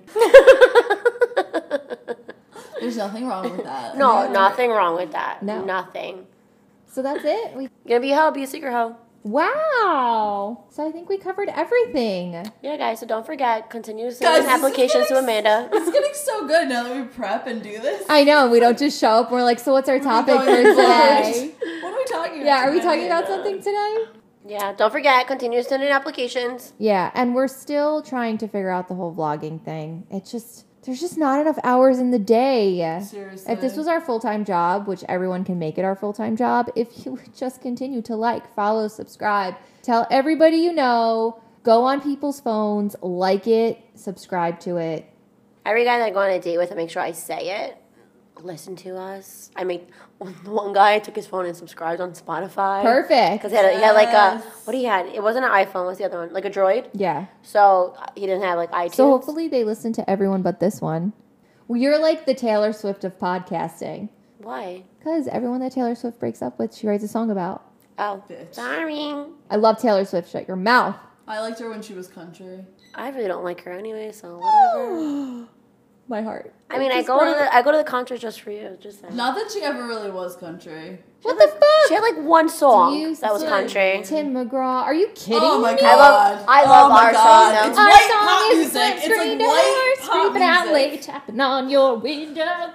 [SPEAKER 1] There's nothing wrong with that.
[SPEAKER 3] No, nothing wrong with that.
[SPEAKER 2] No.
[SPEAKER 3] Nothing.
[SPEAKER 2] So that's it.
[SPEAKER 3] You're gonna be a hoe, be a secret hoe.
[SPEAKER 2] Wow. So I think we covered everything.
[SPEAKER 3] Yeah, guys, so don't forget, continue
[SPEAKER 1] Guys,
[SPEAKER 3] sending
[SPEAKER 1] this is
[SPEAKER 3] applications to
[SPEAKER 1] getting-
[SPEAKER 3] Amanda.
[SPEAKER 1] It's getting so good now that we prep and do this.
[SPEAKER 2] I know. We don't just show up. We're like, so what's our topic for
[SPEAKER 1] going
[SPEAKER 2] today?
[SPEAKER 1] What are we talking about?
[SPEAKER 2] Yeah, are we
[SPEAKER 1] today?
[SPEAKER 2] talking about something today?
[SPEAKER 3] Yeah, don't forget, continue sending applications.
[SPEAKER 2] Yeah, and we're still trying to figure out the whole vlogging thing. There's just not enough hours in the day.
[SPEAKER 1] Seriously.
[SPEAKER 2] If this was our full-time job, which everyone can make it our full-time job, if you would just continue to like, follow, subscribe, tell everybody you know, go on people's phones, like it, subscribe to it.
[SPEAKER 3] Every guy that I go on a date with, I make sure I say it. Listen to us. I make one guy took his phone and subscribed on Spotify.
[SPEAKER 2] Perfect.
[SPEAKER 3] Because he had like a,
[SPEAKER 1] Yes.
[SPEAKER 3] what he had? It wasn't an iPhone. What's the other one? Like a Droid.
[SPEAKER 2] Yeah.
[SPEAKER 3] So he didn't have like iTunes.
[SPEAKER 2] So hopefully they listen to everyone but this one. Well, you're like the Taylor Swift of podcasting.
[SPEAKER 3] Why?
[SPEAKER 2] Because everyone that Taylor Swift breaks up with, she writes a song about.
[SPEAKER 3] Oh,
[SPEAKER 1] Bitch.
[SPEAKER 3] sorry.
[SPEAKER 2] I love Taylor Swift. Shut your mouth.
[SPEAKER 1] I liked her when she was country.
[SPEAKER 3] I really don't like her anyway, so whatever.
[SPEAKER 2] My heart.
[SPEAKER 3] I mean, I
[SPEAKER 2] Just
[SPEAKER 3] go
[SPEAKER 2] broke.
[SPEAKER 3] to the concert just for you. Just saying.
[SPEAKER 1] Not that she ever really was country.
[SPEAKER 2] What the fuck?
[SPEAKER 3] She had like one
[SPEAKER 2] Do you
[SPEAKER 3] song that was
[SPEAKER 2] sing
[SPEAKER 3] country.
[SPEAKER 2] Tim McGraw. Are you kidding
[SPEAKER 1] Oh my
[SPEAKER 2] me?
[SPEAKER 1] god.
[SPEAKER 3] I love
[SPEAKER 1] oh my
[SPEAKER 3] our
[SPEAKER 1] god.
[SPEAKER 3] song,
[SPEAKER 1] It's
[SPEAKER 3] though.
[SPEAKER 2] Our
[SPEAKER 1] white
[SPEAKER 2] song
[SPEAKER 1] pop
[SPEAKER 2] is
[SPEAKER 1] music. It's like
[SPEAKER 2] screaming
[SPEAKER 1] white
[SPEAKER 2] out,
[SPEAKER 1] pop
[SPEAKER 2] creeping out
[SPEAKER 1] music.
[SPEAKER 2] late, tapping on your window.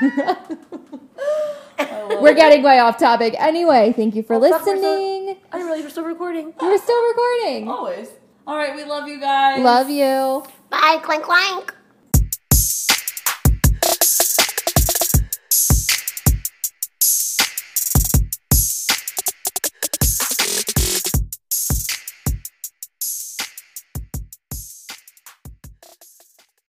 [SPEAKER 1] I love
[SPEAKER 2] We're
[SPEAKER 1] it.
[SPEAKER 2] getting way off topic. Anyway, thank you for
[SPEAKER 3] Oh, fuck, we're
[SPEAKER 2] listening.
[SPEAKER 3] I didn't realize we're still recording.
[SPEAKER 2] We're still recording.
[SPEAKER 1] Always. All right, we love you guys.
[SPEAKER 2] Love you.
[SPEAKER 3] Bye, clank clank.